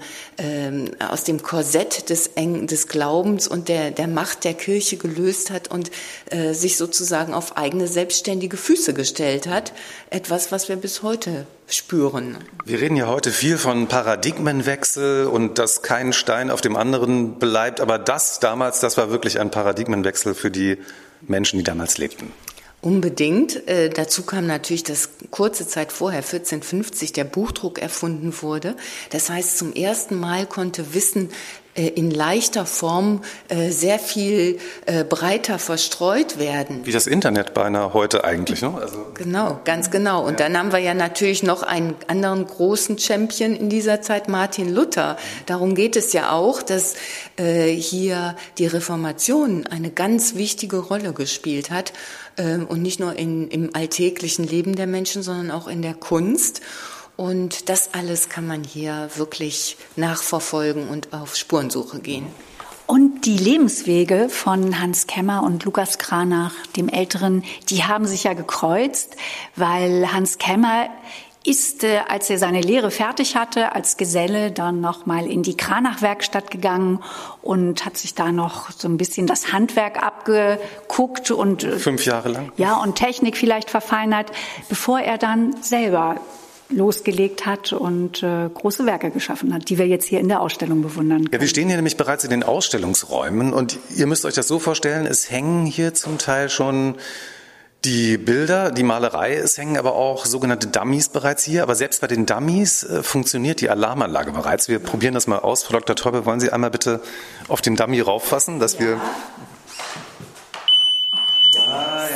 Korsett des Glaubens und der Macht der Kirche gelöst hat und sich sozusagen auf eigene selbstständige Füße gestellt hat. Etwas, was wir bis heute spüren. Wir reden ja heute viel von Paradigmenwechsel und dass kein Stein auf dem anderen bleibt. Aber das damals, das war wirklich ein Paradigmenwechsel für die Menschen, die damals lebten. Unbedingt. Dazu kam natürlich, dass kurze Zeit vorher, 1450, der Buchdruck erfunden wurde. Das heißt, zum ersten Mal konnte Wissen in leichter Form sehr viel breiter verstreut werden. Wie das Internet beinahe heute eigentlich, ne? Also Genau, ganz genau. Und dann haben wir ja natürlich noch einen anderen großen Champion in dieser Zeit, Martin Luther. Darum geht es ja auch, dass hier die Reformation eine ganz wichtige Rolle gespielt hat. Und nicht nur im alltäglichen Leben der Menschen, sondern auch in der Kunst. Und das alles kann man hier wirklich nachverfolgen und auf Spurensuche gehen. Und die Lebenswege von Hans Kemmer und Lukas Kranach, dem Älteren, die haben sich ja gekreuzt, weil Hans Kemmer ist, als er seine Lehre fertig hatte, als Geselle dann nochmal in die Kranach-Werkstatt gegangen und hat sich da noch so ein bisschen das Handwerk abgeguckt und 5 Jahre lang. Ja, und Technik vielleicht verfeinert, bevor er dann selber losgelegt hat und große Werke geschaffen hat, die wir jetzt hier in der Ausstellung bewundern können. Ja, wir stehen hier nämlich bereits in den Ausstellungsräumen und ihr müsst euch das so vorstellen, es hängen hier zum Teil schon die Bilder, die Malerei, es hängen aber auch sogenannte Dummies bereits hier. Aber selbst bei den Dummies funktioniert die Alarmanlage bereits. Wir probieren das mal aus. Frau Dr. Teube, wollen Sie einmal bitte auf den Dummy rauffassen, dass wir... Ah, ja.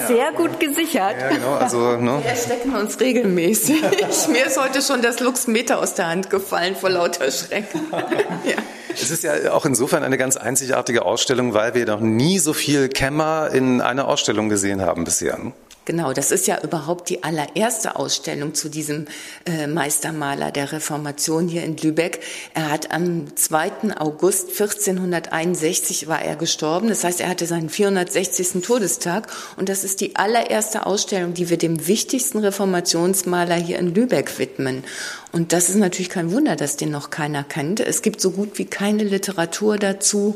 sehr gut gesichert. Ja, genau. Also, ne? Wir erschrecken uns regelmäßig. Mir ist heute schon das Luxmeter aus der Hand gefallen vor lauter Schrecken. Ja. Es ist ja auch insofern eine ganz einzigartige Ausstellung, weil wir noch nie so viel Kämmer in einer Ausstellung gesehen haben bisher. Genau, das ist ja überhaupt die allererste Ausstellung zu diesem Meistermaler der Reformation hier in Lübeck. Er hat am 2. August 1461 war er gestorben. Das heißt, er hatte seinen 460. Todestag. Und das ist die allererste Ausstellung, die wir dem wichtigsten Reformationsmaler hier in Lübeck widmen. Und das ist natürlich kein Wunder, dass den noch keiner kennt. Es gibt so gut wie keine Literatur dazu.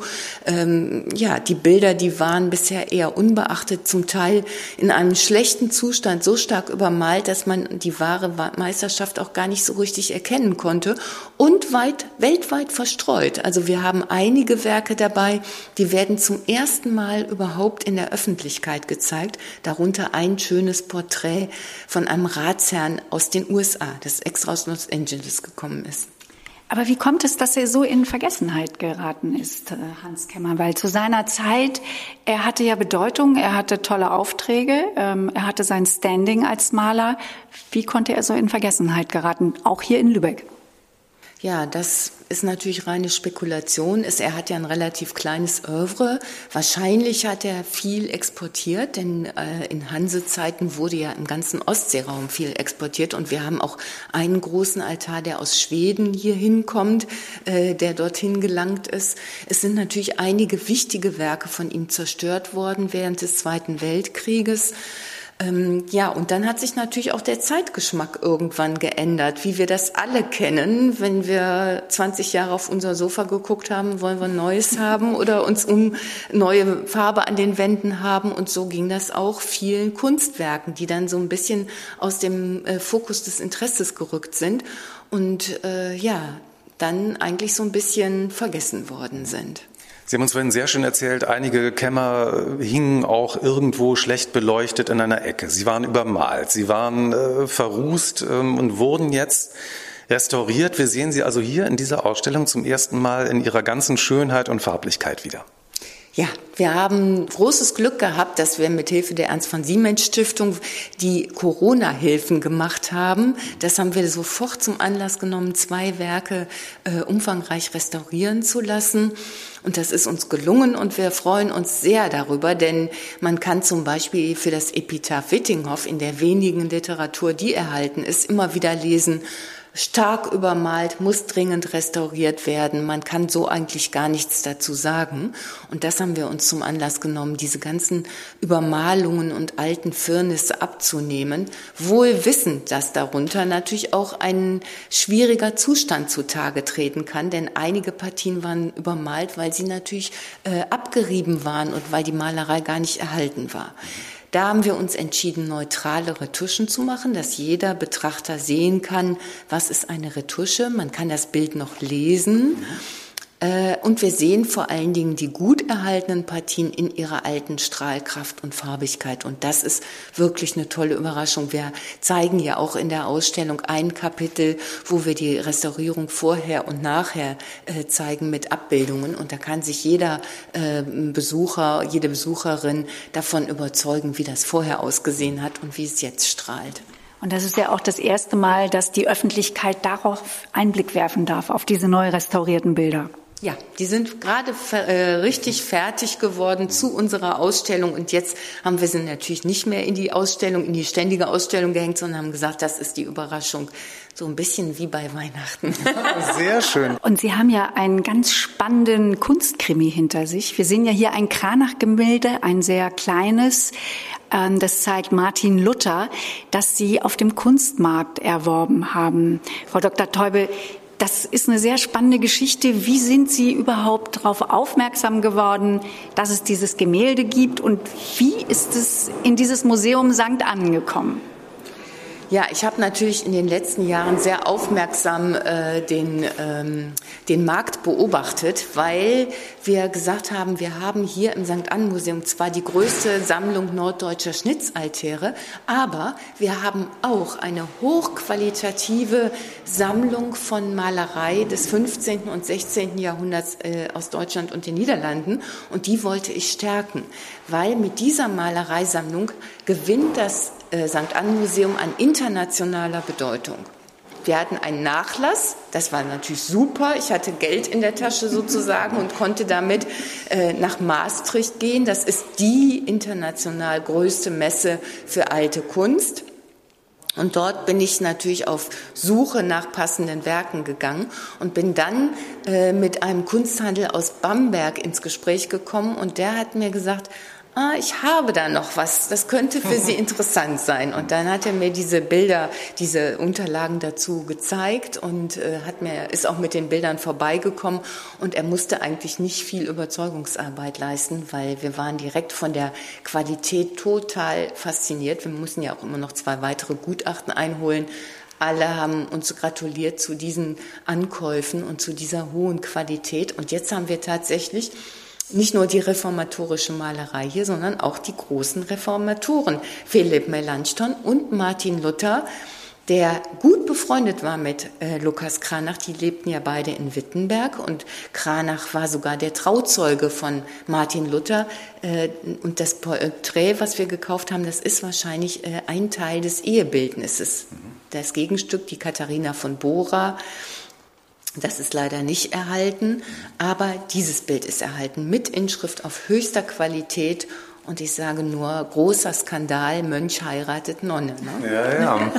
Die Bilder, die waren bisher eher unbeachtet, zum Teil in einem schlechten Zustand, so stark übermalt, dass man die wahre Meisterschaft auch gar nicht so richtig erkennen konnte und weltweit verstreut. Also wir haben einige Werke dabei, die werden zum ersten Mal überhaupt in der Öffentlichkeit gezeigt. Darunter ein schönes Porträt von einem Ratsherrn aus den USA, das extra aus Los Angeles gekommen ist. Aber wie kommt es, dass er so in Vergessenheit geraten ist, Hans Kemmer? Weil zu seiner Zeit, er hatte ja Bedeutung, er hatte tolle Aufträge, er hatte sein Standing als Maler. Wie konnte er so in Vergessenheit geraten, auch hier in Lübeck? Ja, das ist natürlich reine Spekulation. Er hat ja ein relativ kleines Œuvre. Wahrscheinlich hat er viel exportiert, denn in Hansezeiten wurde ja im ganzen Ostseeraum viel exportiert. Und wir haben auch einen großen Altar, der aus Schweden hier hinkommt, der dorthin gelangt ist. Es sind natürlich einige wichtige Werke von ihm zerstört worden während des Zweiten Weltkrieges. Und dann hat sich natürlich auch der Zeitgeschmack irgendwann geändert, wie wir das alle kennen. Wenn wir 20 Jahre auf unser Sofa geguckt haben, wollen wir Neues haben oder uns neue Farbe an den Wänden haben. Und so ging das auch vielen Kunstwerken, die dann so ein bisschen aus dem Fokus des Interesses gerückt sind und dann eigentlich so ein bisschen vergessen worden sind. Sie haben uns vorhin sehr schön erzählt, einige Kämmer hingen auch irgendwo schlecht beleuchtet in einer Ecke. Sie waren übermalt, sie waren verrußt und wurden jetzt restauriert. Wir sehen sie also hier in dieser Ausstellung zum ersten Mal in ihrer ganzen Schönheit und Farblichkeit wieder. Ja, wir haben großes Glück gehabt, dass wir mit Hilfe der Ernst-von-Siemens-Stiftung die Corona-Hilfen gemacht haben. Das haben wir sofort zum Anlass genommen, 2 Werke umfangreich restaurieren zu lassen. Und das ist uns gelungen und wir freuen uns sehr darüber, denn man kann zum Beispiel für das Epitaph Wittinghoff in der wenigen Literatur, die erhalten ist, immer wieder lesen: stark übermalt, muss dringend restauriert werden. Man kann so eigentlich gar nichts dazu sagen. Und das haben wir uns zum Anlass genommen, diese ganzen Übermalungen und alten Firnisse abzunehmen. Wohl wissend, dass darunter natürlich auch ein schwieriger Zustand zutage treten kann. Denn einige Partien waren übermalt, weil sie natürlich abgerieben waren und weil die Malerei gar nicht erhalten war. Da haben wir uns entschieden, neutrale Retuschen zu machen, dass jeder Betrachter sehen kann, was ist eine Retusche. Man kann das Bild noch lesen. Und wir sehen vor allen Dingen die gut erhaltenen Partien in ihrer alten Strahlkraft und Farbigkeit. Und das ist wirklich eine tolle Überraschung. Wir zeigen ja auch in der Ausstellung ein Kapitel, wo wir die Restaurierung vorher und nachher zeigen mit Abbildungen. Und da kann sich jeder Besucher, jede Besucherin davon überzeugen, wie das vorher ausgesehen hat und wie es jetzt strahlt. Und das ist ja auch das erste Mal, dass die Öffentlichkeit darauf Einblick werfen darf, auf diese neu restaurierten Bilder. Ja, die sind gerade richtig fertig geworden zu unserer Ausstellung und jetzt haben wir sie natürlich nicht mehr in die Ausstellung, in die ständige Ausstellung gehängt, sondern haben gesagt, das ist die Überraschung. So ein bisschen wie bei Weihnachten. Sehr schön. Und Sie haben ja einen ganz spannenden Kunstkrimi hinter sich. Wir sehen ja hier ein Cranach-Gemälde, ein sehr kleines. Das zeigt Martin Luther, das Sie auf dem Kunstmarkt erworben haben. Frau Dr. Täubel, das ist eine sehr spannende Geschichte. Wie sind Sie überhaupt darauf aufmerksam geworden, dass es dieses Gemälde gibt und wie ist es in dieses Museum St. Angekommen? Ja, ich habe natürlich in den letzten Jahren sehr aufmerksam den Markt beobachtet, weil wir gesagt haben, wir haben hier im St. Ann Museum zwar die größte Sammlung norddeutscher Schnitzaltäre, aber wir haben auch eine hochqualitative Sammlung von Malerei des 15. und 16. Jahrhunderts aus Deutschland und den Niederlanden, und die wollte ich stärken, weil mit dieser Malereisammlung gewinnt das St. Ann Museum an internationaler Bedeutung. Wir hatten einen Nachlass, das war natürlich super. Ich hatte Geld in der Tasche sozusagen und konnte damit nach Maastricht gehen. Das ist die international größte Messe für alte Kunst. Und dort bin ich natürlich auf Suche nach passenden Werken gegangen und bin dann mit einem Kunsthandel aus Bamberg ins Gespräch gekommen, und der hat mir gesagt, ich habe da noch was, das könnte für Sie interessant sein. Und dann hat er mir diese Bilder, diese Unterlagen dazu gezeigt und ist auch mit den Bildern vorbeigekommen. Und er musste eigentlich nicht viel Überzeugungsarbeit leisten, weil wir waren direkt von der Qualität total fasziniert. Wir mussten ja auch immer noch 2 weitere Gutachten einholen. Alle haben uns gratuliert zu diesen Ankäufen und zu dieser hohen Qualität. Und jetzt haben wir tatsächlich nicht nur die reformatorische Malerei hier, sondern auch die großen Reformatoren, Philipp Melanchthon und Martin Luther, der gut befreundet war mit Lukas Cranach. Die lebten ja beide in Wittenberg, und Cranach war sogar der Trauzeuge von Martin Luther. Und das Porträt, was wir gekauft haben, das ist wahrscheinlich ein Teil des Ehebildnisses. Das Gegenstück, die Katharina von Bora, das ist leider nicht erhalten, aber dieses Bild ist erhalten mit Inschrift auf höchster Qualität. Und ich sage nur, großer Skandal, Mönch heiratet Nonne. Ne? Ja.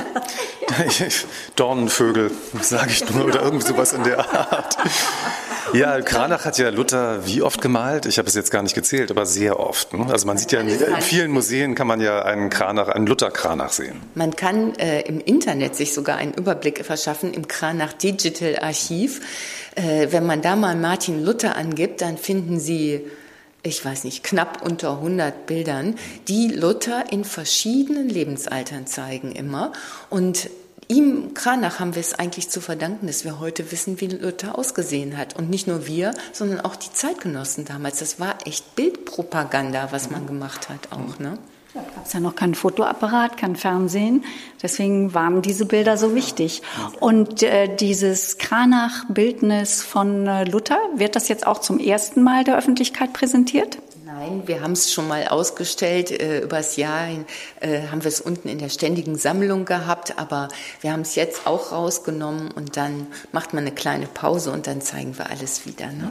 Dornenvögel, sage ich nur, oder irgend sowas in der Art. Ja, Cranach hat ja Luther wie oft gemalt? Ich habe es jetzt gar nicht gezählt, aber sehr oft. Ne? Also man sieht ja in vielen Museen kann man ja einen Luther Cranach sehen. Man kann im Internet sich sogar einen Überblick verschaffen im Cranach Digital Archiv. Wenn man da mal Martin Luther angibt, dann finden Sie, ich weiß nicht, knapp unter 100 Bildern, die Luther in verschiedenen Lebensaltern zeigen immer. Und ihm, Cranach, haben wir es eigentlich zu verdanken, dass wir heute wissen, wie Luther ausgesehen hat. Und nicht nur wir, sondern auch die Zeitgenossen damals. Das war echt Bildpropaganda, was man gemacht hat auch, ne? Da gab es ja noch keinen Fotoapparat, kein Fernsehen. Deswegen waren diese Bilder so wichtig. Und dieses Cranach-Bildnis von Luther, wird das jetzt auch zum ersten Mal der Öffentlichkeit präsentiert? Nein, wir haben es schon mal ausgestellt. Übers Jahr haben wir es unten in der ständigen Sammlung gehabt. Aber wir haben es jetzt auch rausgenommen, und dann macht man eine kleine Pause und dann zeigen wir alles wieder, ne?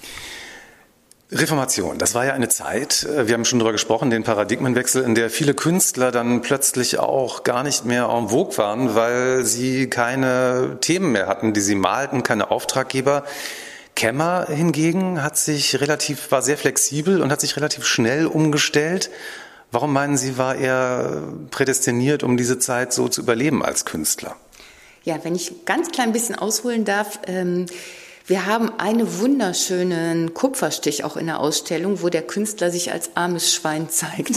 Reformation, das war ja eine Zeit, wir haben schon darüber gesprochen, den Paradigmenwechsel, in der viele Künstler dann plötzlich auch gar nicht mehr en vogue waren, weil sie keine Themen mehr hatten, die sie malten, keine Auftraggeber. Kemmer hingegen war sehr flexibel und hat sich relativ schnell umgestellt. Warum meinen Sie, war er prädestiniert, um diese Zeit so zu überleben als Künstler? Ja, wenn ich ganz klein bisschen ausholen darf, wir haben einen wunderschönen Kupferstich auch in der Ausstellung, wo der Künstler sich als armes Schwein zeigt.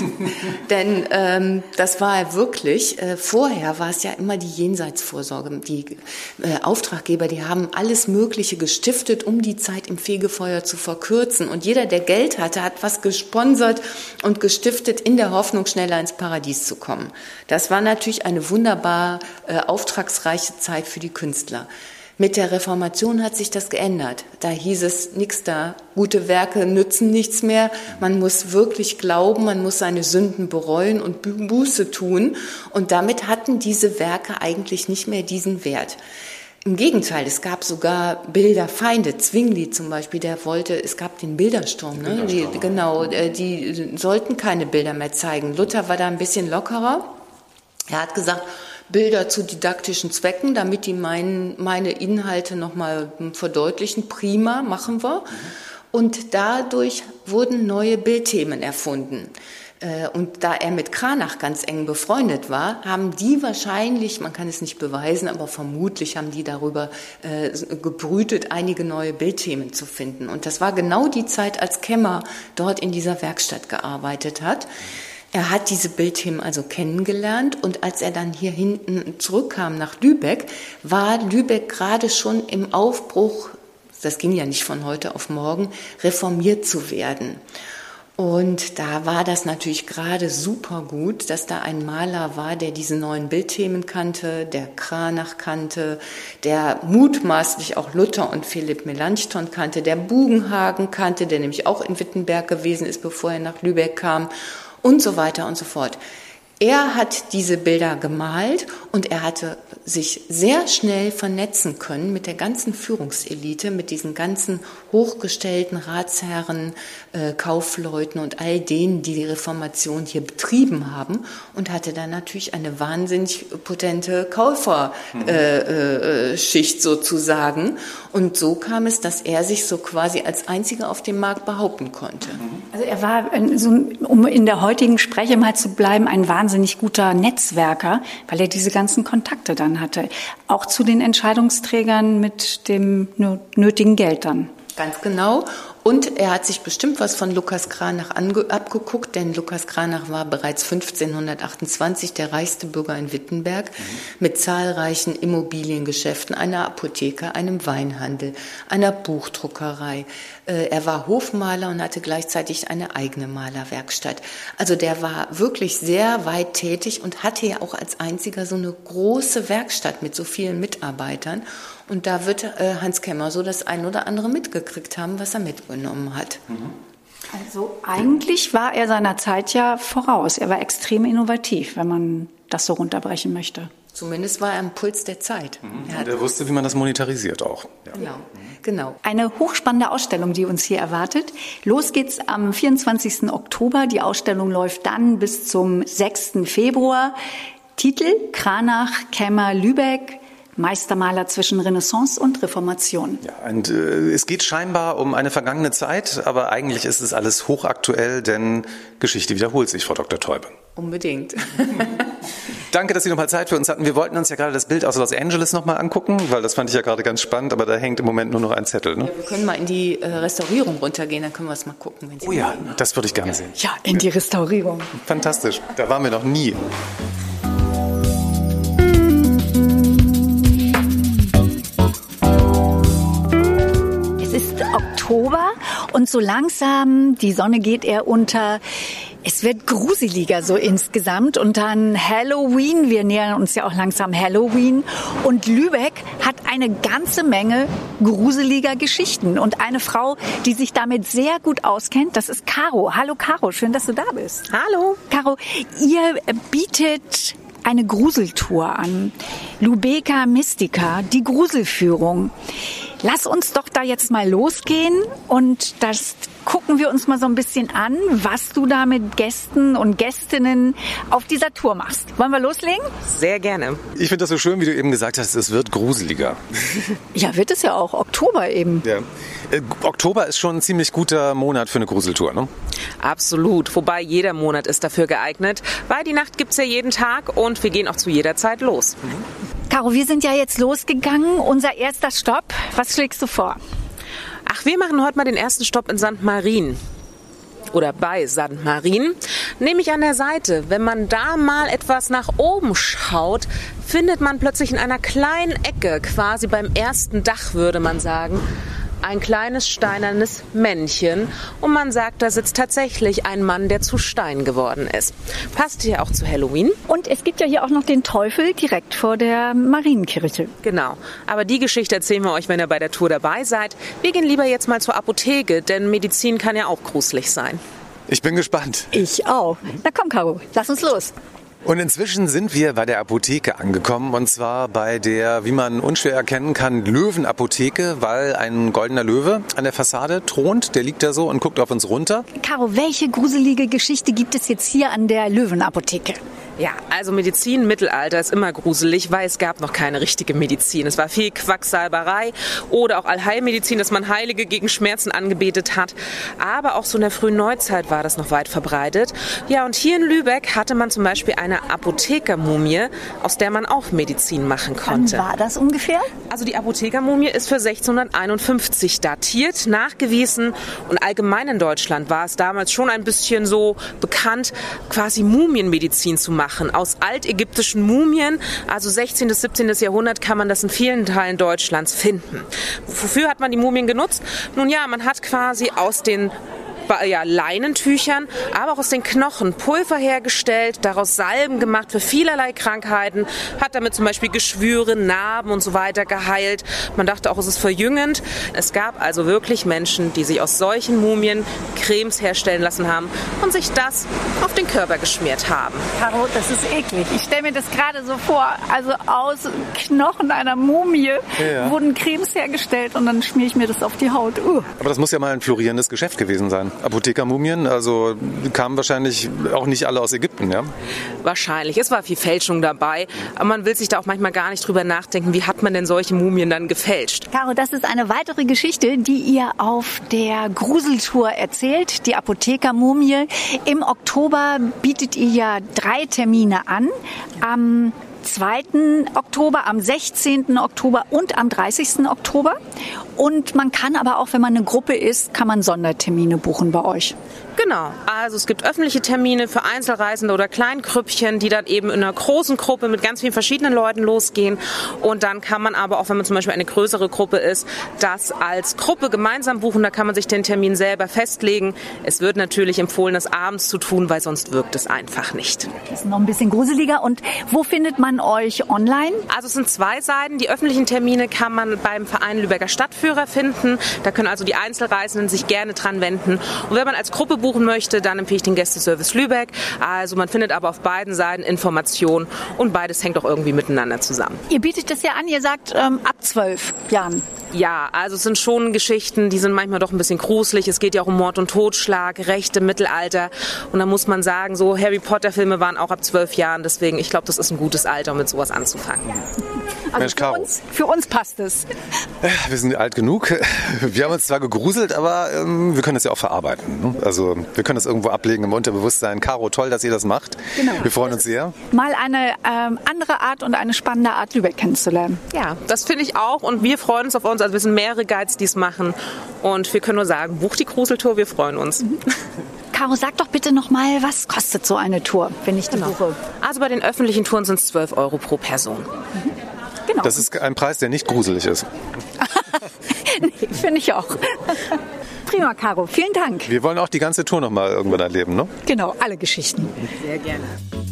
Denn das war er wirklich. Vorher war es ja immer die Jenseitsvorsorge. Die Auftraggeber, die haben alles Mögliche gestiftet, um die Zeit im Fegefeuer zu verkürzen. Und jeder, der Geld hatte, hat was gesponsert und gestiftet, in der Hoffnung, schneller ins Paradies zu kommen. Das war natürlich eine wunderbar auftragsreiche Zeit für die Künstler. Mit der Reformation hat sich das geändert. Da hieß es, nix da, gute Werke nützen nichts mehr. Man muss wirklich glauben, man muss seine Sünden bereuen und Buße tun. Und damit hatten diese Werke eigentlich nicht mehr diesen Wert. Im Gegenteil, es gab sogar Bilderfeinde. Zwingli zum Beispiel, es gab den Bildersturm. Ne? Die sollten keine Bilder mehr zeigen. Luther war da ein bisschen lockerer. Er hat gesagt, Bilder zu didaktischen Zwecken, damit die meine Inhalte nochmal verdeutlichen. Prima, machen wir. Und dadurch wurden neue Bildthemen erfunden. Und da er mit Cranach ganz eng befreundet war, haben die wahrscheinlich, man kann es nicht beweisen, aber vermutlich haben die darüber gebrütet, einige neue Bildthemen zu finden. Und das war genau die Zeit, als Kemmer dort in dieser Werkstatt gearbeitet hat. Er hat diese Bildthemen also kennengelernt und als er dann hier hinten zurückkam nach Lübeck, war Lübeck gerade schon im Aufbruch, das ging ja nicht von heute auf morgen, reformiert zu werden. Und da war das natürlich gerade super gut, dass da ein Maler war, der diese neuen Bildthemen kannte, der Cranach kannte, der mutmaßlich auch Luther und Philipp Melanchthon kannte, der Bugenhagen kannte, der nämlich auch in Wittenberg gewesen ist, bevor er nach Lübeck kam und so weiter und so fort. Er hat diese Bilder gemalt und er hatte sich sehr schnell vernetzen können mit der ganzen Führungselite, mit diesen ganzen hochgestellten Ratsherren, Kaufleuten und all denen, die die Reformation hier betrieben haben und hatte dann natürlich eine wahnsinnig potente Käuferschicht sozusagen. Und so kam es, dass er sich so quasi als einziger auf dem Markt behaupten konnte. Also er war, um in der heutigen Sprache mal zu bleiben, ein wahnsinnig guter Netzwerker, weil er diese ganzen Kontakte dann hatte. Auch zu den Entscheidungsträgern mit dem nötigen Geld dann. Ganz genau. Und er hat sich bestimmt was von Lukas Cranach abgeguckt, denn Lukas Cranach war bereits 1528 der reichste Bürger in Wittenberg mit zahlreichen Immobiliengeschäften, einer Apotheke, einem Weinhandel, einer Buchdruckerei. Er war Hofmaler und hatte gleichzeitig eine eigene Malerwerkstatt. Also der war wirklich sehr weit tätig und hatte ja auch als einziger so eine große Werkstatt mit so vielen Mitarbeitern. Und da wird Hans Kemmer so das ein oder andere mitgekriegt haben, was er mitgenommen hat. Also eigentlich war er seiner Zeit ja voraus. Er war extrem innovativ, wenn man das so runterbrechen möchte. Zumindest war er am Puls der Zeit. Und er wusste, wie man das monetarisiert auch. Ja. Genau. Eine hochspannende Ausstellung, die uns hier erwartet. Los geht's am 24. Oktober. Die Ausstellung läuft dann bis zum 6. Februar. Titel: Cranach, Kemmer, Lübeck. Meistermaler zwischen Renaissance und Reformation. Ja, und es geht scheinbar um eine vergangene Zeit, aber eigentlich ist es alles hochaktuell, denn Geschichte wiederholt sich, Frau Dr. Teube. Unbedingt. Danke, dass Sie nochmal Zeit für uns hatten. Wir wollten uns ja gerade das Bild aus Los Angeles nochmal angucken, weil das fand ich ja gerade ganz spannend, aber da hängt im Moment nur noch ein Zettel. Ne? Ja, wir können mal in die Restaurierung runtergehen, dann können wir es mal gucken. Wenn Sie ja, das würde ich gerne sehen. Ja, in die Restaurierung. Fantastisch, da waren wir noch nie. Oktober und so langsam, die Sonne geht eher unter, es wird gruseliger so insgesamt und dann Halloween, wir nähern uns ja auch langsam Halloween und Lübeck hat eine ganze Menge gruseliger Geschichten und eine Frau, die sich damit sehr gut auskennt, das ist Caro. Hallo Caro, schön, dass du da bist. Hallo. Caro, ihr bietet eine Gruseltour an. Lübecker Mystica, die Gruselführung. Lass uns doch da jetzt mal losgehen und das gucken wir uns mal so ein bisschen an, was du da mit Gästen und Gästinnen auf dieser Tour machst. Wollen wir loslegen? Sehr gerne. Ich finde das so schön, wie du eben gesagt hast, es wird gruseliger. Ja, wird es ja auch. Oktober eben. Ja. Oktober ist schon ein ziemlich guter Monat für eine Gruseltour, ne? Absolut. Wobei jeder Monat ist dafür geeignet, weil die Nacht gibt's ja jeden Tag und wir gehen auch zu jeder Zeit los. Caro, wir sind ja jetzt losgegangen. Unser erster Stopp. Was schlägst du vor? Ach, wir machen heute mal den ersten Stopp in St. Marien. Oder bei St. Marien. Nämlich an der Seite. Wenn man da mal etwas nach oben schaut, findet man plötzlich in einer kleinen Ecke, quasi beim ersten Dach würde man sagen, ein kleines steinernes Männchen. Und man sagt, da sitzt tatsächlich ein Mann, der zu Stein geworden ist. Passt hier auch zu Halloween. Und es gibt ja hier auch noch den Teufel direkt vor der Marienkirche. Genau. Aber die Geschichte erzählen wir euch, wenn ihr bei der Tour dabei seid. Wir gehen lieber jetzt mal zur Apotheke, denn Medizin kann ja auch gruselig sein. Ich bin gespannt. Ich auch. Na komm, Caro, lass uns los. Und inzwischen sind wir bei der Apotheke angekommen und zwar bei der, wie man unschwer erkennen kann, Löwenapotheke, weil ein goldener Löwe an der Fassade thront, der liegt da so und guckt auf uns runter. Caro, welche gruselige Geschichte gibt es jetzt hier an der Löwenapotheke? Ja, also Medizin im Mittelalter ist immer gruselig, weil es gab noch keine richtige Medizin. Es war viel Quacksalberei oder auch Allheilmedizin, dass man Heilige gegen Schmerzen angebetet hat. Aber auch so in der frühen Neuzeit war das noch weit verbreitet. Ja, und hier in Lübeck hatte man zum Beispiel eine Apothekermumie, aus der man auch Medizin machen konnte. Wann war das ungefähr? Also die Apothekermumie ist für 1651 datiert, nachgewiesen. Und allgemein in Deutschland war es damals schon ein bisschen so bekannt, quasi Mumienmedizin zu machen. Aus altägyptischen Mumien, also 16. bis 17. Jahrhundert, kann man das in vielen Teilen Deutschlands finden. Wofür hat man die Mumien genutzt? Nun ja, man hat quasi aus den Leinentüchern, aber auch aus den Knochen Pulver hergestellt, daraus Salben gemacht für vielerlei Krankheiten, hat damit zum Beispiel Geschwüre, Narben und so weiter geheilt. Man dachte auch, es ist verjüngend. Es gab also wirklich Menschen, die sich aus solchen Mumien Cremes herstellen lassen haben und sich das auf den Körper geschmiert haben. Caro, das ist eklig. Ich stelle mir das gerade so vor, also aus Knochen einer Mumie wurden Cremes hergestellt und dann schmiere ich mir das auf die Haut. Aber das muss ja mal ein florierendes Geschäft gewesen sein. Apothekermumien, also kamen wahrscheinlich auch nicht alle aus Ägypten, ja? Wahrscheinlich. Es war viel Fälschung dabei. Aber man will sich da auch manchmal gar nicht drüber nachdenken, wie hat man denn solche Mumien dann gefälscht? Caro, das ist eine weitere Geschichte, die ihr auf der Gruseltour erzählt, die Apothekermumie. Im Oktober bietet ihr ja 3 Termine an. Am 2. Oktober, am 16. Oktober und am 30. Oktober. Und man kann aber auch, wenn man eine Gruppe ist, kann man Sondertermine buchen bei euch. Genau, also es gibt öffentliche Termine für Einzelreisende oder Kleingrüppchen, die dann eben in einer großen Gruppe mit ganz vielen verschiedenen Leuten losgehen. Und dann kann man aber auch, wenn man zum Beispiel eine größere Gruppe ist, das als Gruppe gemeinsam buchen. Da kann man sich den Termin selber festlegen. Es wird natürlich empfohlen, das abends zu tun, weil sonst wirkt es einfach nicht. Das ist noch ein bisschen gruseliger. Und wo findet man euch online? Also es sind 2 Seiten. Die öffentlichen Termine kann man beim Verein Lübecker Stadtführer finden. Da können also die Einzelreisenden sich gerne dran wenden. Und wenn man als Gruppe buchen möchte, dann empfehle ich den Gästeservice Lübeck. Also man findet aber auf beiden Seiten Informationen und beides hängt auch irgendwie miteinander zusammen. Ihr bietet das ja an, ihr sagt ab 12 Jahren. Ja, also es sind schon Geschichten, die sind manchmal doch ein bisschen gruselig. Es geht ja auch um Mord und Totschlag, Recht im Mittelalter. Und da muss man sagen, so Harry Potter Filme waren auch ab 12 Jahren. Deswegen, ich glaube, das ist ein gutes Alter, um mit sowas anzufangen. Also für uns passt es. Wir sind alt genug. Wir haben uns zwar gegruselt, aber wir können das ja auch verarbeiten. Ne? Also wir können das irgendwo ablegen im Unterbewusstsein. Caro, toll, dass ihr das macht. Genau. Wir freuen uns sehr. Mal eine andere Art und eine spannende Art, Lübeck kennenzulernen. Ja, das finde ich auch. Und wir freuen uns auf uns. Also wir sind mehrere Guides, die es machen. Und wir können nur sagen, bucht die Gruseltour, wir freuen uns. Caro, sag doch bitte noch mal, was kostet so eine Tour, wenn ich die buche? Also bei den öffentlichen Touren sind es 12 € pro Person. Genau. Das ist ein Preis, der nicht gruselig ist. Nee, finde ich auch. Prima, Caro. Vielen Dank. Wir wollen auch die ganze Tour noch mal irgendwann erleben, ne? Genau, alle Geschichten. Sehr gerne.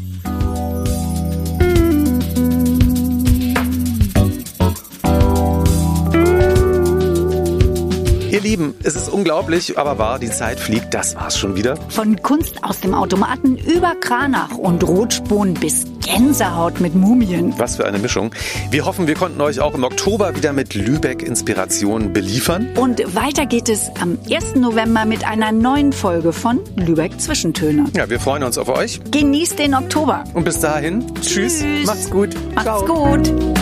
Ihr Lieben, es ist unglaublich, aber wahr, die Zeit fliegt, das war's schon wieder. Von Kunst aus dem Automaten über Kranach und Rotspon bis Gänsehaut mit Mumien. Was für eine Mischung. Wir hoffen, wir konnten euch auch im Oktober wieder mit Lübeck-Inspirationen beliefern. Und weiter geht es am 1. November mit einer neuen Folge von Lübeck Zwischentöne. Ja, wir freuen uns auf euch. Genießt den Oktober. Und bis dahin, tschüss. Macht's gut. Macht's gut.